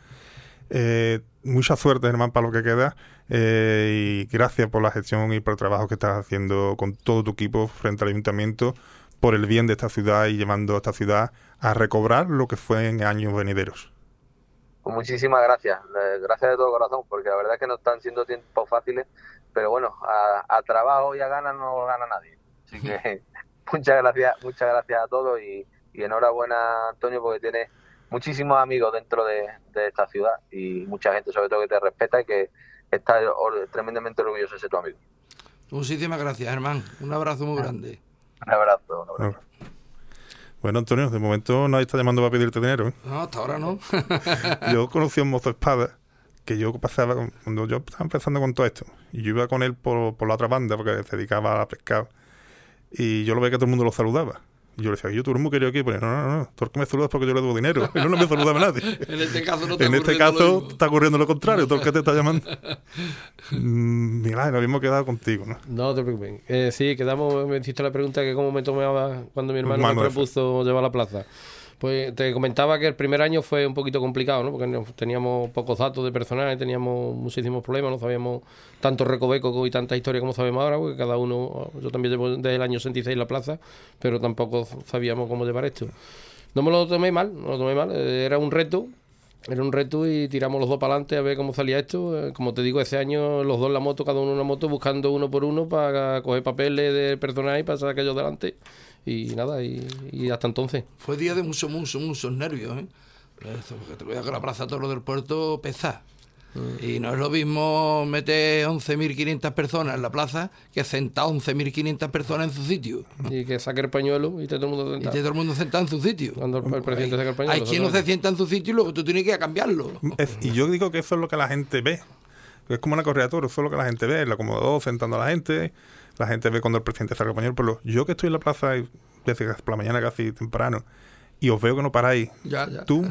Mucha suerte, Germán, para lo que queda, y gracias por la gestión y por el trabajo que estás haciendo con todo tu equipo frente al ayuntamiento por el bien de esta ciudad y llevando a esta ciudad a recobrar lo que fue en años venideros. Pues muchísimas gracias, gracias de todo corazón, porque la verdad es que no están siendo tiempos fáciles, pero bueno, a trabajo y a ganas no gana nadie, así que muchas gracias a todos y enhorabuena, Antonio, porque tienes muchísimos amigos dentro de esta ciudad y mucha gente sobre todo que te respeta y que está tremendamente orgulloso de ser tu amigo. Muchísimas gracias, Germán, un abrazo muy grande. Un abrazo. Bueno, Antonio, de momento nadie está llamando para pedirte dinero, ¿eh? No, hasta ahora no. Yo conocí a un mozo espada que yo pasaba cuando yo estaba empezando con todo esto, y yo iba con él por la otra banda porque se dedicaba a pescar, y yo lo veía que todo el mundo lo saludaba. Y yo le decía, tú eres muy querido aquí, pues no, tú el que me saludas porque yo le debo dinero. Y no me saludaba nadie. En este caso no está ocurriendo lo contrario, todo el que te está llamando. Mira, nos habíamos quedado contigo, ¿no? No te preocupes. Sí, quedamos, me hiciste la pregunta que cómo me tomaba cuando mi hermano me propuso llevar a la plaza. Pues te comentaba que el primer año fue un poquito complicado, ¿no? Porque teníamos pocos datos de personal, teníamos muchísimos problemas, no sabíamos tanto recoveco y tanta historia como sabemos ahora, porque cada uno, yo también llevo desde el año 66 la plaza, pero tampoco sabíamos cómo llevar esto. No me lo tomé mal, era un reto y tiramos los dos para adelante a ver cómo salía esto. Como te digo, ese año los dos en la moto, cada uno en una moto, buscando uno por uno para coger papeles de personal y pasar aquello adelante. Y nada, y hasta entonces. Fue día de muchos nervios, ¿eh? Porque te voy a que la Plaza Toro del Puerto pesa. Y no es lo mismo meter 11.500 personas en la plaza que sentar 11.500 personas en su sitio. Y que saque el pañuelo y esté todo el mundo sentado. Y todo el mundo sentado en su sitio. Cuando el presidente saca el pañuelo. Hay quien no se sienta en su sitio y luego tú tienes que ir a cambiarlo. Y yo digo que eso es lo que la gente ve. Es como una correa de toros, eso es lo que la gente ve. El acomodador sentando a la gente ve cuando el presidente saca el pañuelo. Pero yo que estoy en la plaza desde por la mañana casi temprano y os veo que no paráis. Ya. Tú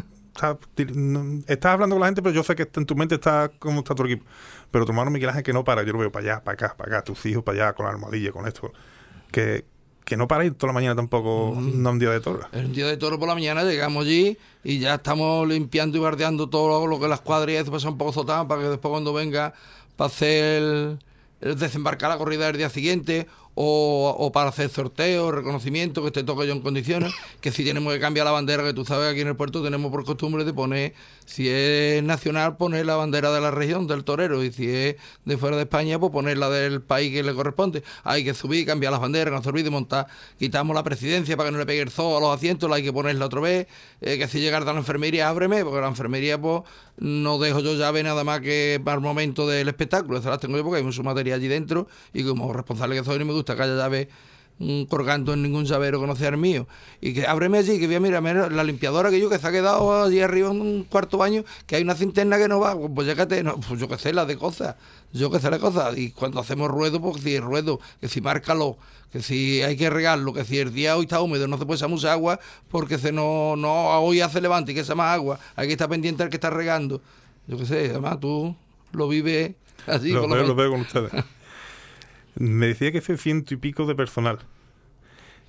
estás hablando con la gente, pero yo sé que en tu mente está cómo está tu equipo. Pero tu hermano Miguel Ángel que no para, yo lo veo para allá, para acá, tus hijos para allá, con la almohadilla, con esto. Que no paráis toda la mañana tampoco, no un día de toro. Es un día de toro por la mañana, llegamos allí y ya estamos limpiando y bardeando todo lo que las cuadrillas pasa un poco zotadas para que después cuando venga para hacer el desembarcar la corrida del día siguiente o para hacer sorteos, reconocimiento, que te toque yo en condiciones, que si tenemos que cambiar la bandera, que tú sabes, aquí en el puerto tenemos por costumbre de poner, si es nacional, poner la bandera de la región, del torero, y si es de fuera de España, pues poner la del país que le corresponde. Hay que subir, cambiar las banderas, no se olvide montar, quitamos la presidencia para que no le pegue el zoo a los asientos, la hay que ponerla otra vez, que si llegar a la enfermería, ábreme, porque la enfermería, pues, no dejo yo llave nada más que para el momento del espectáculo, esas las tengo yo porque hay mucho material allí dentro, y como responsable que soy no me gusta que haya llave colgando en ningún llavero que no sea el mío, y que ábreme allí, que voy a mirar la limpiadora que se ha quedado allí arriba en un cuarto baño, que hay una cinterna que no va, pues llécate, no, pues yo que sé, las cosas, y cuando hacemos ruedo, pues si el ruedo, que si márcalo, que si hay que regarlo, que si el día hoy está húmedo no se puede echar mucha agua, porque no hoy hace levante y que sea más agua, hay que estar pendiente al que está regando, yo que sé, además tú lo vives así. Lo veo con ustedes. Me decía que fue 100 y pico de personal.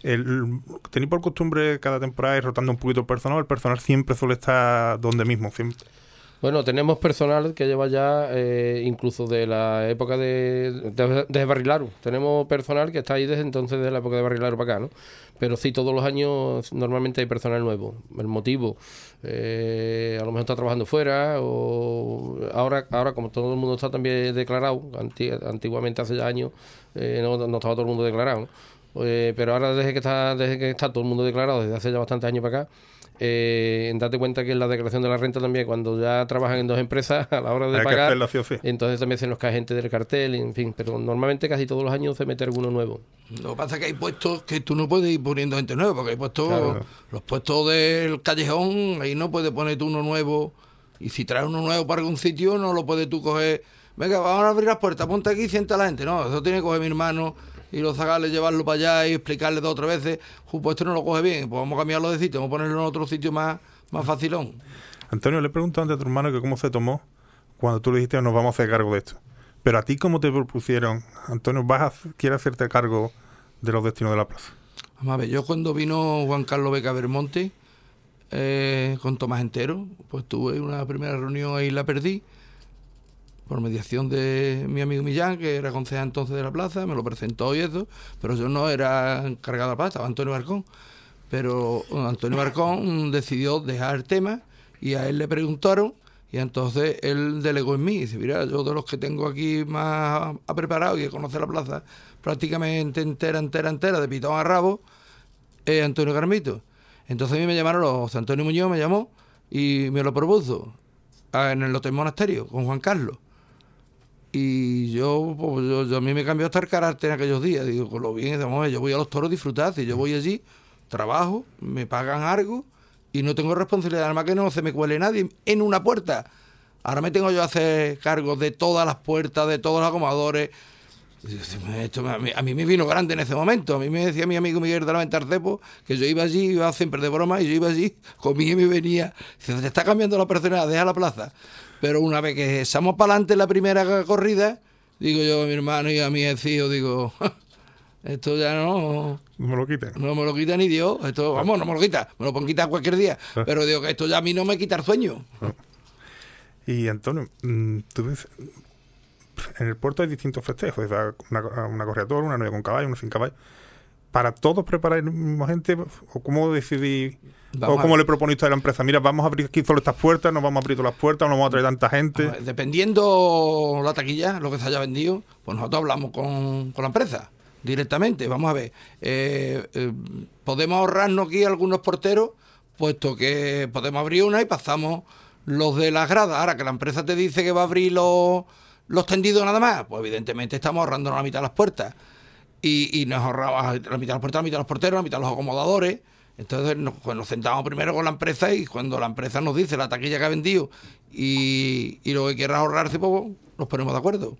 ¿Tenéis por costumbre cada temporada ir rotando un poquito el personal siempre suele estar donde mismo? Siempre. Bueno, tenemos personal que lleva ya incluso de la época de Barrilaro. Tenemos personal que está ahí desde entonces, de la época de Barrilaro para acá, ¿no? Pero sí, todos los años normalmente hay personal nuevo. El motivo, a lo mejor está trabajando fuera, o ahora como todo el mundo está también declarado, antiguamente hace ya años no estaba todo el mundo declarado, ¿no? Pero ahora desde que está todo el mundo declarado, desde hace ya bastantes años para acá, date cuenta que en la declaración de la renta también, cuando ya trabajan en dos empresas, a la hora de pagar, entonces también se nos cae gente del cartel, en fin, pero normalmente casi todos los años se mete alguno nuevo. Lo que pasa es que hay puestos que tú no puedes ir poniendo gente nueva, porque hay puestos, claro, los puestos del callejón, ahí no puedes poner tú uno nuevo, y si traes uno nuevo para algún sitio, no lo puedes tú coger, venga, vamos a abrir las puertas, ponte aquí y sienta a la gente, no, eso tiene que coger mi hermano y los zagales, llevarlo para allá y explicarle 2 o 3 veces, pues esto no lo coge bien, pues vamos a cambiarlo de sitio, vamos a ponerlo en otro sitio más facilón. Antonio, le pregunto antes a tu hermano que cómo se tomó cuando tú le dijiste nos vamos a hacer cargo de esto. Pero a ti, ¿cómo te propusieron? Antonio, ¿quieres hacerte cargo de los destinos de la plaza? Vamos a ver, yo cuando vino Juan Carlos Beca Bermonte con Tomás Entero, pues tuve una primera reunión ahí, la perdí, por mediación de mi amigo Millán, que era concejal entonces de la plaza, me lo presentó y eso, pero yo no era encargado de la plaza, estaba Antonio Barcón. Pero Antonio Barcón decidió dejar el tema y a él le preguntaron y entonces él delegó en mí. Y dice, mira, yo de los que tengo aquí más preparado y que conoce la plaza prácticamente entera, de pitón a rabo, es Antonio Carmito. Entonces a mí me llamaron Antonio Muñoz me llamó y me lo propuso en el Hotel Monasterio con Juan Carlos. Y yo a mí me cambió hasta el carácter en aquellos días. Digo, con lo bien, yo voy a los toros a disfrutar. Si yo voy allí, trabajo, me pagan algo y no tengo responsabilidad, además que no se me cuele nadie en una puerta. Ahora me tengo yo a hacer cargo de todas las puertas, de todos los acomodadores. Esto a mí me vino grande en ese momento. A mí me decía mi amigo Miguel de la Ventarcepo que yo iba allí, iba siempre de broma, y yo iba allí, comía y me venía. Se te está cambiando la personalidad, deja la plaza. Pero una vez que echamos para adelante en la primera corrida, digo yo a mi hermano y a mi tío, digo, esto ya no me lo quita. No me lo quita ni Dios. Esto, vamos, no me lo quita. Me lo pueden quitar cualquier día. Pero digo que esto ya a mí no me quita el sueño. Y Antonio, tú ves, en el puerto hay distintos festejos. Una corrida de toro, una novia con caballo, una sin caballo. ¿Para todos preparáis misma gente? ¿O cómo decidí? ¿O cómo le proponiste a la empresa? Mira, vamos a abrir aquí solo estas puertas, nos vamos a abrir todas las puertas, no vamos a traer tanta gente. Ver, dependiendo la taquilla, lo que se haya vendido, pues nosotros hablamos con la empresa directamente. Vamos a ver, podemos ahorrarnos aquí algunos porteros, puesto que podemos abrir una y pasamos los de las gradas. Ahora que la empresa te dice que va a abrir los tendidos nada más, pues evidentemente estamos ahorrándonos la mitad de las puertas. Y nos ahorramos la mitad de las puertas, la mitad de los porteros, la mitad de los acomodadores. Entonces nos sentamos primero con la empresa y cuando la empresa nos dice la taquilla que ha vendido y lo que quiera ahorrarse, pues nos ponemos de acuerdo.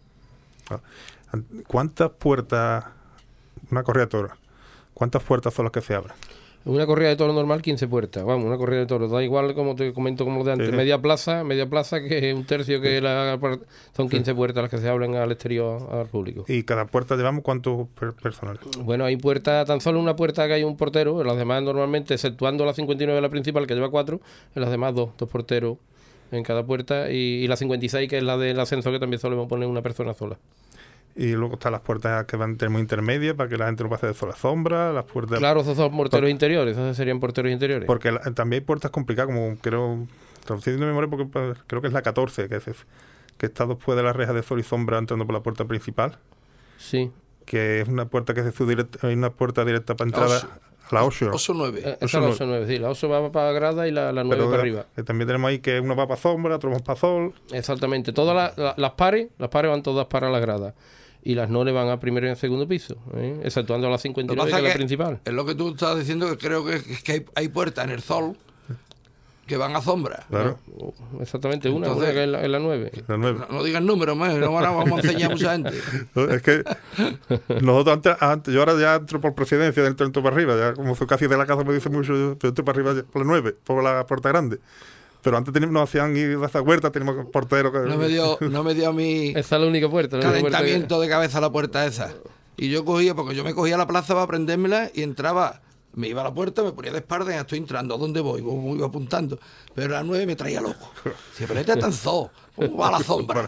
¿Cuántas puertas, una corrida de toros, cuántas puertas son las que se abren? Una corrida de toro normal, 15 puertas. Vamos, una corrida de toro. Da igual, como te comento, como de antes. Sí. Media plaza, que un tercio que son 15 puertas las que se abren al exterior, al público. ¿Y cada puerta llevamos cuántos personales? Bueno, hay puertas, tan solo una puerta que hay un portero. En las demás, normalmente, exceptuando la 59, la principal, que lleva 4, en las demás dos porteros en cada puerta. Y la 56, que es la del ascenso, que también solemos poner una persona sola. Y luego están las puertas que van tenemos intermedias para que la gente no pase de sola sombra, las puertas... Claro, esos son porteros interiores, esos serían porteros interiores. Porque también hay puertas complicadas, como creo, traduciendo de memoria, porque creo que es la 14, que está después de la reja de sol y sombra entrando por la puerta principal. Sí. Que es una puerta que se sube directa, hay una puerta directa para entrar a la 8. Oso 9. Esa es la 8 9, sí, la 8 va para grada y la 9 para arriba. También tenemos ahí que uno va para sombra, otro va para sol. Exactamente, todas las pares van todas para la grada. Y las no le van a primero y a segundo piso, exceptuando la 59, que es la principal. Es lo que tú estás diciendo, que creo que hay puertas en el sol que van a sombra. Claro. ¿No? Exactamente, una que es la 9. La 9. No digan números, no vamos a enseñar a mucha gente. Es que nosotros antes, yo ahora ya entro por presidencia, entro para arriba, ya como soy casi de la casa me dice mucho, yo entro para arriba por la 9, por la puerta grande. Pero antes nos hacían ir a esa huerta, tenemos porteros. No me dio a mí... Esa es la única puerta. Calentamiento de cabeza a la puerta esa. Y yo cogía, porque yo me cogía a la plaza para aprendérmela y entraba, me iba a la puerta, me ponía de espalda y ya estoy entrando. ¿A dónde voy? Voy apuntando. Pero a las 9 me traía loco. Decía, pero este es tan zoo, ¿cómo va a la sombra?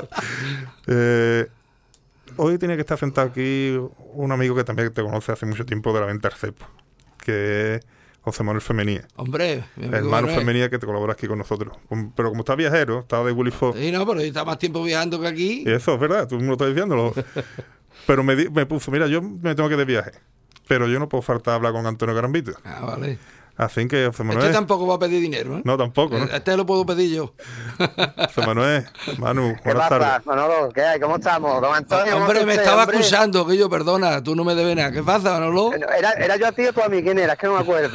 Hoy tiene que estar sentado aquí un amigo que también te conoce hace mucho tiempo de la venta del cepo, que es José Manuel Femenía. Hombre, hermano Femenía, que te colabora aquí con nosotros. Pero como está viajero, está de Willy Fox. Sí, no, pero está más tiempo viajando que aquí. Y eso es verdad, tú me lo estás diciendo. Pero me puso, mira, yo me tengo que ir de viaje, pero yo no puedo faltar a hablar con Antonio Garambito. Ah, vale. Así que José Manuel... Este tampoco va a pedir dinero, ¿eh? No, tampoco, ¿no? Este lo puedo pedir yo. José Manuel, Manu, ¿Qué buenas pasa, tardes. Manolo? ¿Qué hay? ¿Cómo estamos? Don Antonio, ¿cómo Hombre, está me usted, estaba hombre? acusando, que yo, perdona, tú no me debes nada. ¿Qué pasa, Manolo? ¿Era yo a ti o tú a mí? ¿Quién era? Es que no me acuerdo.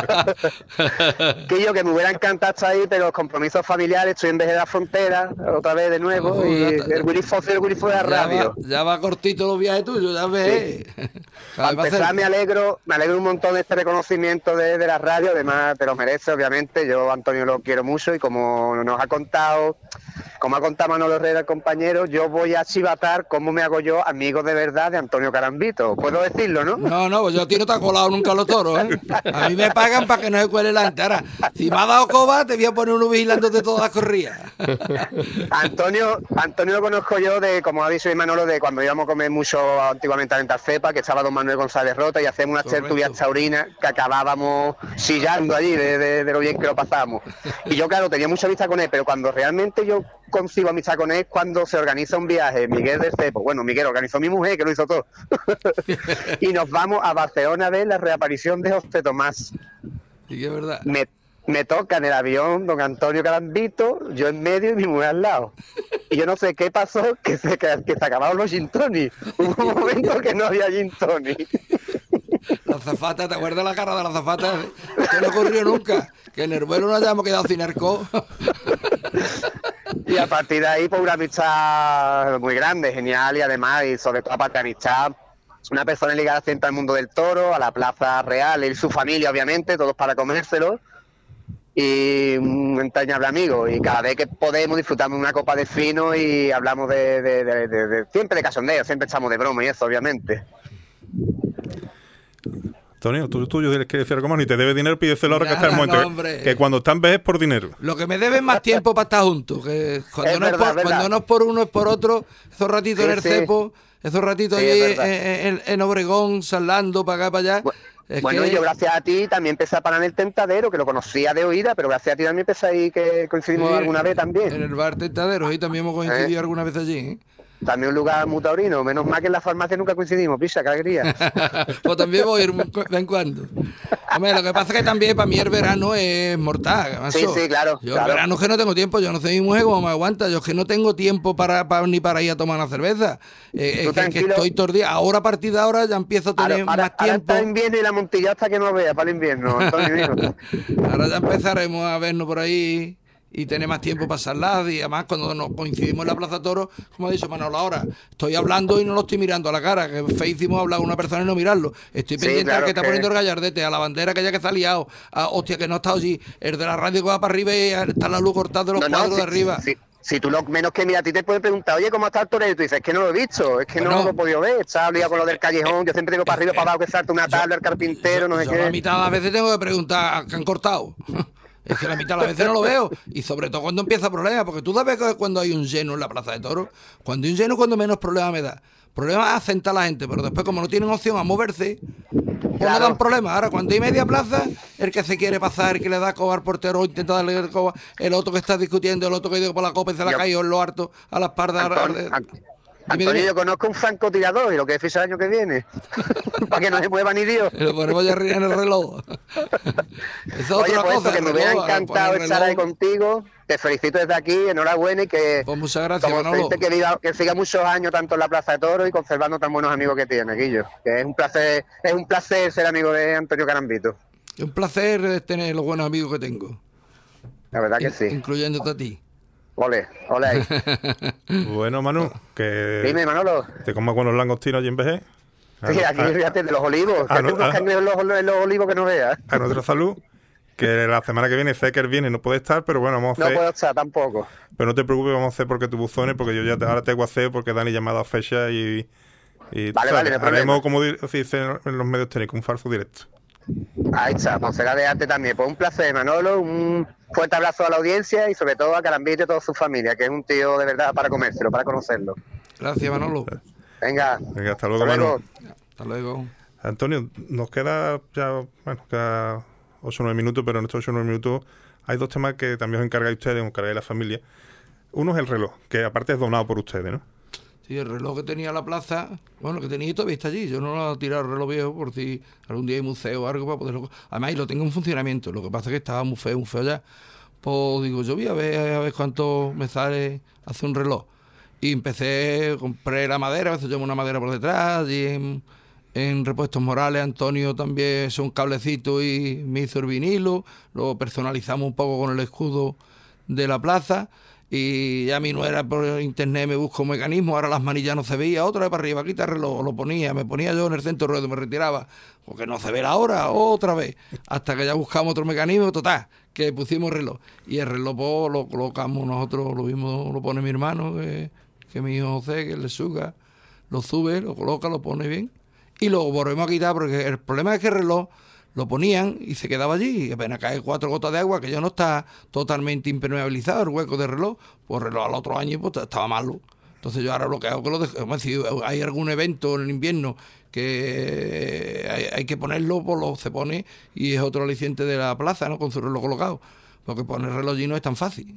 Que me hubiera encantado estar ahí, pero los compromisos familiares, estoy en vez de la frontera, otra vez de nuevo, y el Willy Fox de la radio. Ya va cortito los viajes tuyos, ya ves. Sí. Para empezar, me alegro un montón de este reconocimiento de la radio, además te lo merece, obviamente. Yo a Antonio lo quiero mucho y como ha contado Manolo Herrera, el compañero, yo voy a chivatar cómo me hago yo amigo de verdad de Antonio Garambito. ¿Puedo decirlo, no? No, pues yo a ti no te has colado nunca los toros, ¿eh? A mí me pagan para que no se cuele la ante. Ahora, si me ha dado coba, te voy a poner uno vigilándote todas las corridas. Antonio lo conozco yo de, como ha dicho mi Manolo, de cuando íbamos a comer mucho antiguamente a Venta Cepa, que estaba don Manuel González Rota y hacíamos unas tertulias taurinas que acabábamos sillando allí de lo bien que lo pasábamos. Y yo, claro, tenía mucha vista con él, pero cuando realmente yo concibo amistad con él, cuando se organiza un viaje, Miguel del Cepo, bueno, Miguel organizó mi mujer, que lo hizo todo, y nos vamos a Barcelona a ver la reaparición de José Tomás. Y que es verdad. Me toca en el avión don Antonio Garambito, yo en medio y mi mujer al lado. Y yo no sé qué pasó, que se acabaron los gin tonic. Hubo un momento que no había gin tonic. La azafata, ¿te acuerdas la cara de la azafata? Esto no ocurrió nunca, que en el vuelo nos hayamos quedado sin arco. Y a partir de ahí, pues una amistad muy grande, genial, y además, y sobre todo aparte de amistad, una persona ligada siempre al mundo del toro, a la Plaza Real, y su familia, obviamente, todos para comérselo, y un entrañable amigo, y cada vez que podemos disfrutamos una copa de vino y hablamos de siempre de cachondeo, siempre echamos de broma y eso, obviamente. Antonio, tú tienes que decir algo más, ni te debes dinero, pídeselo ahora que está el momento. No, que cuando están ves es por dinero. Lo que me debe es más tiempo para estar juntos. Que cuando, cuando no es por uno, es por otro. Esos ratitos en el cepo, esos ratitos allí en Obregón, salando para acá, para allá. Bueno, yo gracias a ti también empecé a parar en el Tentadero, que lo conocía de oída, pero gracias a ti también empecé ahí, que coincidimos alguna vez también. En el bar Tentadero, ahí también hemos coincidido alguna vez allí, ¿eh? También un lugar muy taurino, menos mal que en la farmacia nunca coincidimos, pisa, qué alegría. Pues también voy a ir de vez en cuando. Hombre, lo que pasa es que también para mí el verano es mortal. Macho. Sí, claro. Yo el verano es que no tengo tiempo, yo no sé mi mujer cómo me aguanta, yo es que no tengo tiempo ni para ir a tomar una cerveza. Es que estoy todo el día, ahora a partir de ahora ya empiezo a tener más tiempo. Ahora está invierno y la Montilla hasta que no vea para el invierno, Antonio. Ahora ya empezaremos a vernos por ahí y tener más tiempo para charlar, y además cuando nos coincidimos en la Plaza Toro, como ha dicho Manolo ahora, estoy hablando y no lo estoy mirando a la cara, que feísimo hablar con una persona y no mirarlo, estoy pendiente al que está poniendo el gallardete, a la bandera que ya que está liado, hostia que no ha estado allí, el de la radio que va para arriba y está la luz cortada de los cuadros de arriba. Si tú lo menos que mira, a ti te pueden preguntar, oye, ¿cómo está el torero? Y tú dices, es que no lo he visto, es que no lo he podido ver, está obligado con lo del callejón, yo siempre digo para arriba, para abajo, que salta una tabla, el carpintero, no sé qué. A mitad de las veces tengo que preguntar, ¿qué han cortado? Es que la mitad de las veces no lo veo, y sobre todo cuando empieza problemas, porque tú sabes que cuando hay un lleno en la Plaza de Toros, cuando hay un lleno, cuando menos problema me da. Problema es sentar a la gente, pero después como no tienen opción a moverse, pues no dan problemas. Ahora cuando hay media plaza, el que se quiere pasar, el que le da coba al portero, intenta darle el coba, el otro que está discutiendo, el otro que ha ido por la copa y se la ha caído en lo harto a la espalda. Antonio, yo conozco un francotirador y lo que es el año que viene. Para que no se mueva ni Dios. Lo ponemos ya arriba en el reloj. Eso es otra cosa. Que me hubiera encantado estar ahí contigo. Te felicito desde aquí, enhorabuena y que, pues muchas gracias, Manolo. Que siga muchos años tanto en la Plaza de Toros y conservando tan buenos amigos que tiene, Guillo. Que es un placer ser amigo de Antonio Garambito. Es un placer tener los buenos amigos que tengo. La verdad que sí. Incluyéndote a ti. Ole. Bueno, Manu, que... Dime, Manolo. ¿Te comas con los langostinos allí en Vejer? Sí, aquí fíjate, de los olivos. Que unos cangrejos en los olivos que no veas. A nuestra salud, que la semana que viene sé que él viene y no puede estar, pero bueno, vamos a hacer... No puedo estar tampoco. Pero no te preocupes, vamos a hacer porque tu buzones, porque yo ya ahora tengo a hacer, porque Dani ya me ha dado fecha y Y Vale, vale, no hay problema. haremos, como se dice en los medios técnicos, un falso directo. Ahí está, pues será de arte también. Pues un placer, Manolo, un fuerte abrazo a la audiencia y sobre todo a Carambito y a toda su familia, que es un tío de verdad para comérselo, para conocerlo. Gracias, Manolo. Venga, Hasta luego, Manu. Hasta luego. Antonio, nos queda ya, queda 8 o 9 minutos, pero en estos 8 o 9 minutos hay dos temas que también os encargáis ustedes, os encargáis la familia. Uno es el reloj, que aparte es donado por ustedes, ¿no? Sí, el reloj que tenía la plaza, bueno, que tenía y todavía está allí. Yo no lo he tirado el reloj viejo por si algún día hay museo o algo para poderlo... Además, lo tengo en funcionamiento. Lo que pasa es que estaba muy feo ya. Pues digo, yo voy a ver cuánto me sale hacer un reloj. Y compré la madera, a veces llevo una madera por detrás, y en Repuestos Morales, Antonio también son cablecitos y me hizo el vinilo, lo personalizamos un poco con el escudo de la plaza, y ya mi nuera por internet me buscó un mecanismo, ahora las manillas no se veía, otra vez para arriba, quita el reloj, lo ponía, me ponía yo en el centro de ruedo, me retiraba, porque no se ve la hora, otra vez, hasta que ya buscamos otro mecanismo, total, que pusimos el reloj, y el reloj pues, lo colocamos nosotros, lo mismo lo pone mi hermano, que mi hijo José, que le suga, lo sube, lo coloca, lo pone bien, y lo volvemos a quitar, porque el problema es que el reloj lo ponían y se quedaba allí, y apenas cae 4 gotas de agua, que ya no está totalmente impermeabilizado el hueco del reloj, pues el reloj al otro año pues estaba malo. Entonces yo ahora lo que hago es que lo dejo, si hay algún evento en el invierno que hay que ponerlo, pues se pone, y es otro aliciente de la plaza, ¿no? Con su reloj colocado, porque poner el reloj allí no es tan fácil.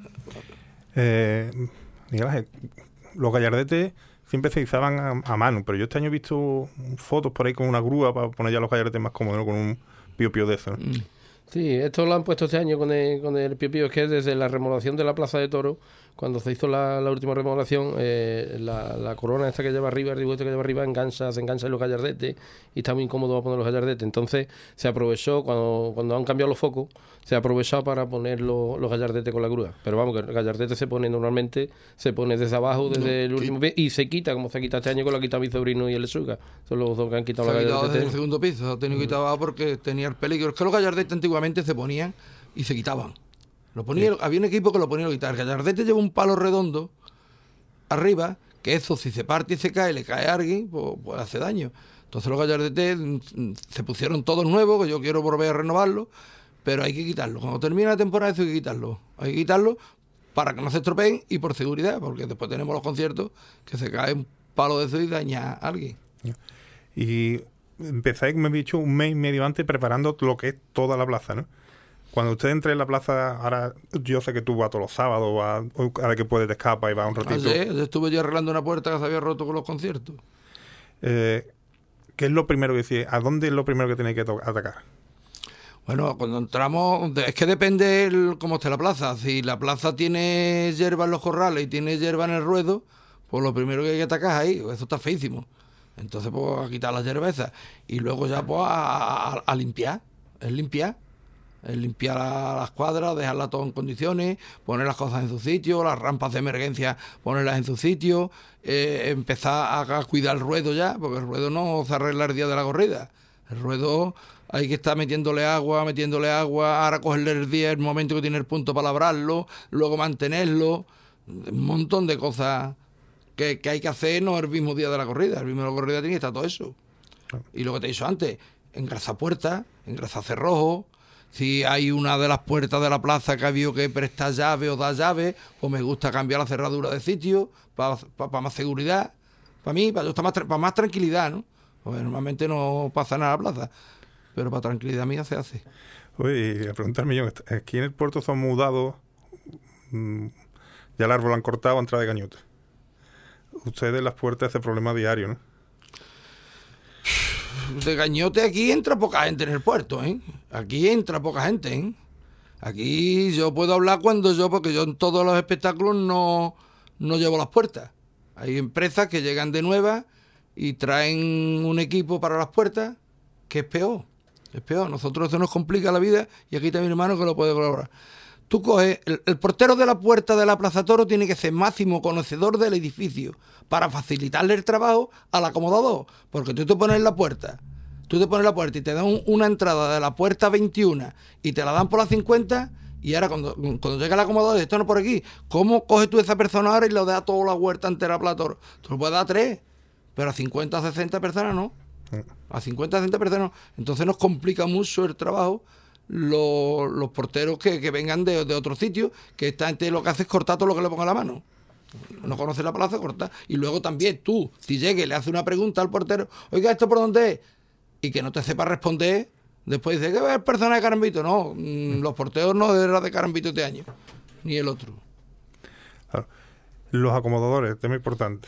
Miguel Ángel, los gallardetes siempre se izaban a mano, pero yo este año he visto fotos por ahí con una grúa para poner ya los gallardetes más cómodos, ¿no? Con un pío de eso, ¿no? Sí, esto lo han puesto este año con el pío. Es que desde la remodelación de la Plaza de Toros, cuando se hizo la última remodelación, la corona esta que lleva arriba, el ribuete que lleva arriba, se engancha en los gallardetes y está muy incómodo para poner los gallardetes. Entonces se aprovechó, cuando han cambiado los focos, se ha aprovechado para poner los gallardetes con la grúa. Pero vamos, que el gallardete se pone normalmente, se pone desde abajo, desde el último pie, y se quita, como se quita este año, que lo ha quitado mi sobrino y el Suga. Son los dos que han quitado los gallardetes. Desde el segundo piso, se ha tenido que quitar abajo porque tenía el peligro. Es que los gallardetes antiguamente se ponían y se quitaban. Había un equipo que lo ponía a quitar. El gallardete lleva un palo redondo arriba, que eso si se parte y se cae, le cae a alguien, pues hace daño. Entonces los gallardetes se pusieron todos nuevos, que yo quiero volver a renovarlos, pero hay que quitarlos. Cuando termine la temporada eso hay que quitarlo. Hay que quitarlo para que no se estropeen y por seguridad, porque después tenemos los conciertos que se cae un palo de eso y daña a alguien. Y empezáis, me he dicho, un mes y medio antes preparando lo que es toda la plaza, ¿no? Cuando usted entre en la plaza, ahora yo sé que tú vas todos los sábados, ahora que puedes te escapas y vas un ratito. Sí, yo estuve yo arreglando una puerta que se había roto con los conciertos. ¿Qué es lo primero que decís? ¿A dónde es lo primero que tenéis que atacar? Bueno, cuando entramos, es que depende cómo esté la plaza. Si la plaza tiene hierba en los corrales y tiene hierba en el ruedo, pues lo primero que hay que atacar es ahí. Eso está feísimo. Entonces, pues a quitar las hierbas esas. Y luego ya, pues a limpiar. Es limpiar las cuadras, dejarlas todo en condiciones, poner las cosas en su sitio, las rampas de emergencia, ponerlas en su sitio, empezar a cuidar el ruedo ya, porque el ruedo no se arregla el día de la corrida. El ruedo hay que estar metiéndole agua, ahora cogerle el momento que tiene el punto para labrarlo, luego mantenerlo, un montón de cosas que hay que hacer, no el mismo día de la corrida. El mismo día de la corrida tiene que estar todo eso. Y lo que te he dicho antes, engrasar puertas, engrasar cerrojos. Si hay una de las puertas de la plaza que ha habido que prestar llave o dar llave, pues me gusta cambiar la cerradura de sitio para más seguridad. Para mí, para más tranquilidad, ¿no? Pues normalmente no pasa nada en la plaza, pero para tranquilidad mía se hace. Oye, a preguntarme yo, aquí en el puerto son mudados, ya el árbol lo han cortado a entrada de cañote. Ustedes las puertas ese problema diario, ¿no? De Cañote aquí entra poca gente en el puerto, ¿eh? Aquí entra poca gente, ¿eh? Aquí yo puedo hablar porque yo en todos los espectáculos no llevo las puertas. Hay empresas que llegan de nuevas y traen un equipo para las puertas que es peor. Nosotros eso nos complica la vida y aquí está mi hermano que lo puede colaborar. Tú coges, el portero de la puerta de la Plaza Toro tiene que ser máximo conocedor del edificio para facilitarle el trabajo al acomodador, porque tú te pones en la puerta y te dan una entrada de la puerta 21 y te la dan por las 50 y ahora cuando llega el acomodador esto no por aquí, ¿cómo coges tú a esa persona ahora y le das toda la huerta entera a Plaza Toro? Tú le puedes dar 3, pero a 50 o 60 personas no. A 50 o 60 personas no. Entonces nos complica mucho el trabajo los porteros que vengan de otros sitios, que esta gente lo que hace es cortar todo lo que le ponga a la mano. No conoce la plaza, corta. Y luego también tú, si llegues, le haces una pregunta al portero, oiga, ¿esto por dónde es? Y que no te sepa responder, después dice, ¿qué es persona de Carambito? No, los porteros no eran de Carambito este año, ni el otro. Claro. Los acomodadores, tema importante.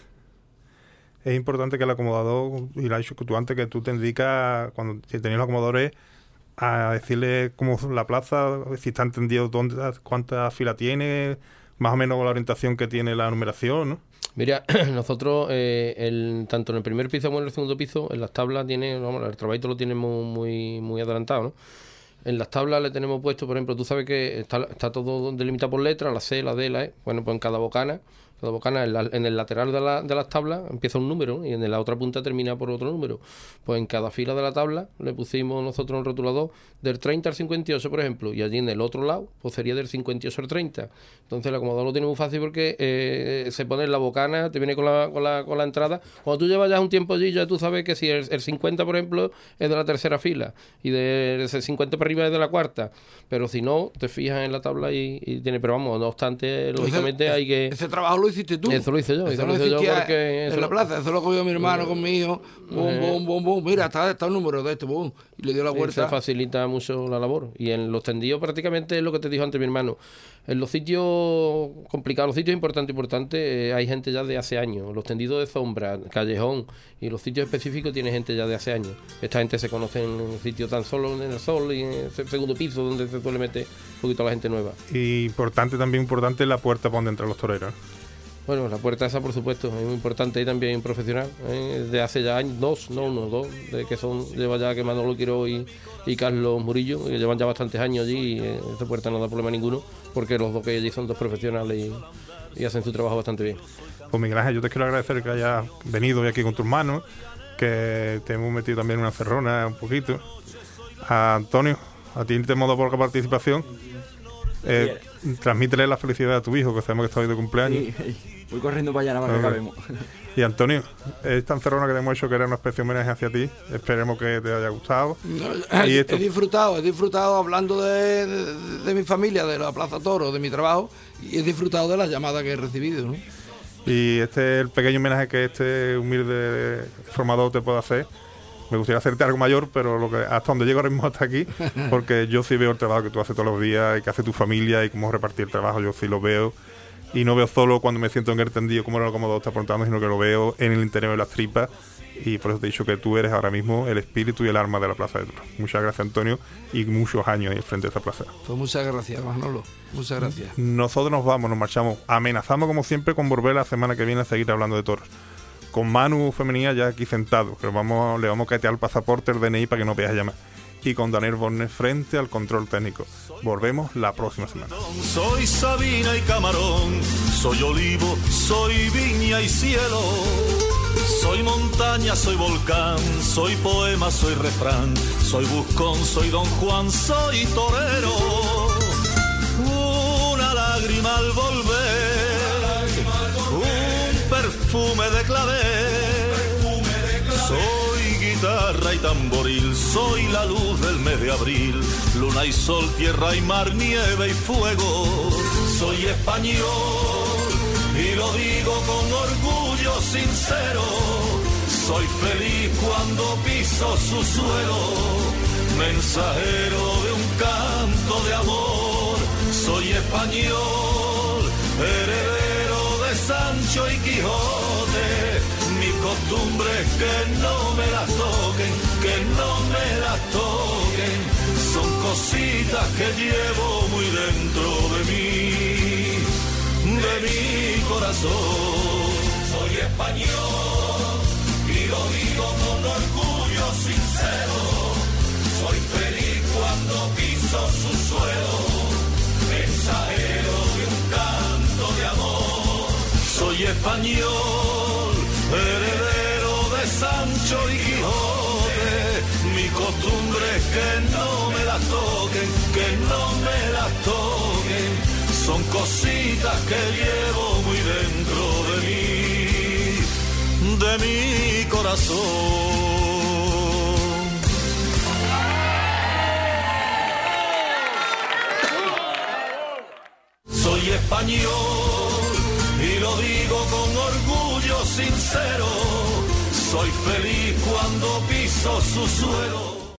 Es importante que el acomodador, y lo has dicho tú antes, que tú te dedicas, cuando tenías los acomodadores, a decirle cómo es la plaza, si está entendido cuántas filas tiene, más o menos la orientación que tiene la numeración, ¿no? Mira, nosotros, tanto en el primer piso como en el segundo piso, en las tablas el trabajito lo tiene muy adelantado, ¿no? En las tablas le tenemos puesto, por ejemplo, tú sabes que está todo delimitado por letras, la C, la D, la E. Bueno, pues en cada bocana en el lateral de las tablas empieza un número, ¿no? Y en la otra punta termina por otro número. Pues en cada fila de la tabla le pusimos nosotros un rotulador del 30 al 58, por ejemplo, y allí en el otro lado pues sería del 58 al 30. Entonces el acomodador lo tiene muy fácil porque se pone en la bocana, te viene con la entrada. Cuando tú llevas ya un tiempo allí, ya tú sabes que si el 50, por ejemplo, es de la tercera fila y del 50 para arriba es de la cuarta, pero si no, te fijas en la tabla y tiene, pero vamos, no obstante, lógicamente hay que... Ese trabajo lo hiciste tú. Eso lo hice yo. Eso lo hice yo porque... En la plaza, eso lo cogió mi hermano con mi hijo. Bum. Mira, está el número de este, bum. Y le dio la vuelta. Se facilita mucho la labor. Y en los tendidos prácticamente es lo que te dijo antes mi hermano. En los sitios complicados, los sitios importantes, hay gente ya de hace años. Los tendidos de sombra, callejón y los sitios específicos tiene gente ya de hace años. Esta gente se conoce en sitios tan solo en el sol y en el segundo piso donde se suele meter un poquito la gente nueva. Y importante la puerta para donde entran los toreros. Bueno, la puerta esa, por supuesto, es muy importante. Ahí también un profesional, de hace ya años, dos, de que lleva ya que Manolo Quiró y Carlos Murillo, que llevan ya bastantes años allí, y esta puerta no da problema ninguno, porque los dos que allí son dos profesionales y hacen su trabajo bastante bien. Pues Miguel Ángel, yo te quiero agradecer que hayas venido hoy aquí con tus manos, que te hemos metido también en una cerrona un poquito. A Antonio, a ti te hemos dado poca participación. Transmítele la felicidad a tu hijo, que sabemos que está hoy de cumpleaños. Sí. Voy corriendo para allá, nada más que acabemos. Y Antonio, esta encerrona que te hemos hecho, que era una especie de homenaje hacia ti, esperemos que te haya gustado. He disfrutado hablando de mi familia, de la Plaza Toro, de mi trabajo, y he disfrutado de las llamadas que he recibido, ¿no? Y este es el pequeño homenaje que este humilde formador te puede hacer. Me gustaría hacerte algo mayor, pero hasta donde llego ahora mismo hasta aquí, porque yo sí veo el trabajo que tú haces todos los días y que hace tu familia y cómo repartir el trabajo, yo sí lo veo. Y no veo solo cuando me siento en el tendido como el acomodador está apuntando, sino que lo veo en el interior de las tripas. Y por eso te he dicho que tú eres ahora mismo el espíritu y el alma de la Plaza de Toros. Muchas gracias, Antonio, y muchos años ahí frente a esta plaza. Pues muchas gracias, Manolo. Muchas gracias. Nosotros nos marchamos. Amenazamos como siempre con volver la semana que viene a seguir hablando de toros. Con Manu Femenía ya aquí sentado, que le vamos a caetear el pasaporte, el DNI para que no veas llamar. Y con Daniel Bornes frente al control técnico. Volvemos la próxima semana. Soy Sabina y Camarón, soy olivo, soy viña y cielo. Soy montaña, soy volcán, soy poema, soy refrán. Soy buscón, soy don Juan, soy torero. Una lágrima al volver, un perfume de clavel. Soy guitarra y tamboril, soy la luz del mes de abril. Luna y sol, tierra y mar, nieve y fuego. Soy español y lo digo con orgullo sincero. Soy feliz cuando piso su suelo. Mensajero de un canto de amor. Soy español, heredero de Sancho y Quijote. Mi costumbre es que no me las toquen, que no me las toquen. Son cositas que llevo muy dentro de mi corazón. Soy español y lo digo con orgullo sincero. Soy feliz cuando piso su suelo. Mensajero de un canto de amor. Soy español, heredero de Sancho y Quijote. Mi costumbre es que no me las toquen, que no me las toquen. Son cositas que llevo muy dentro de mí. corazón. Soy español y lo digo con orgullo sincero. Soy feliz cuando piso su suelo.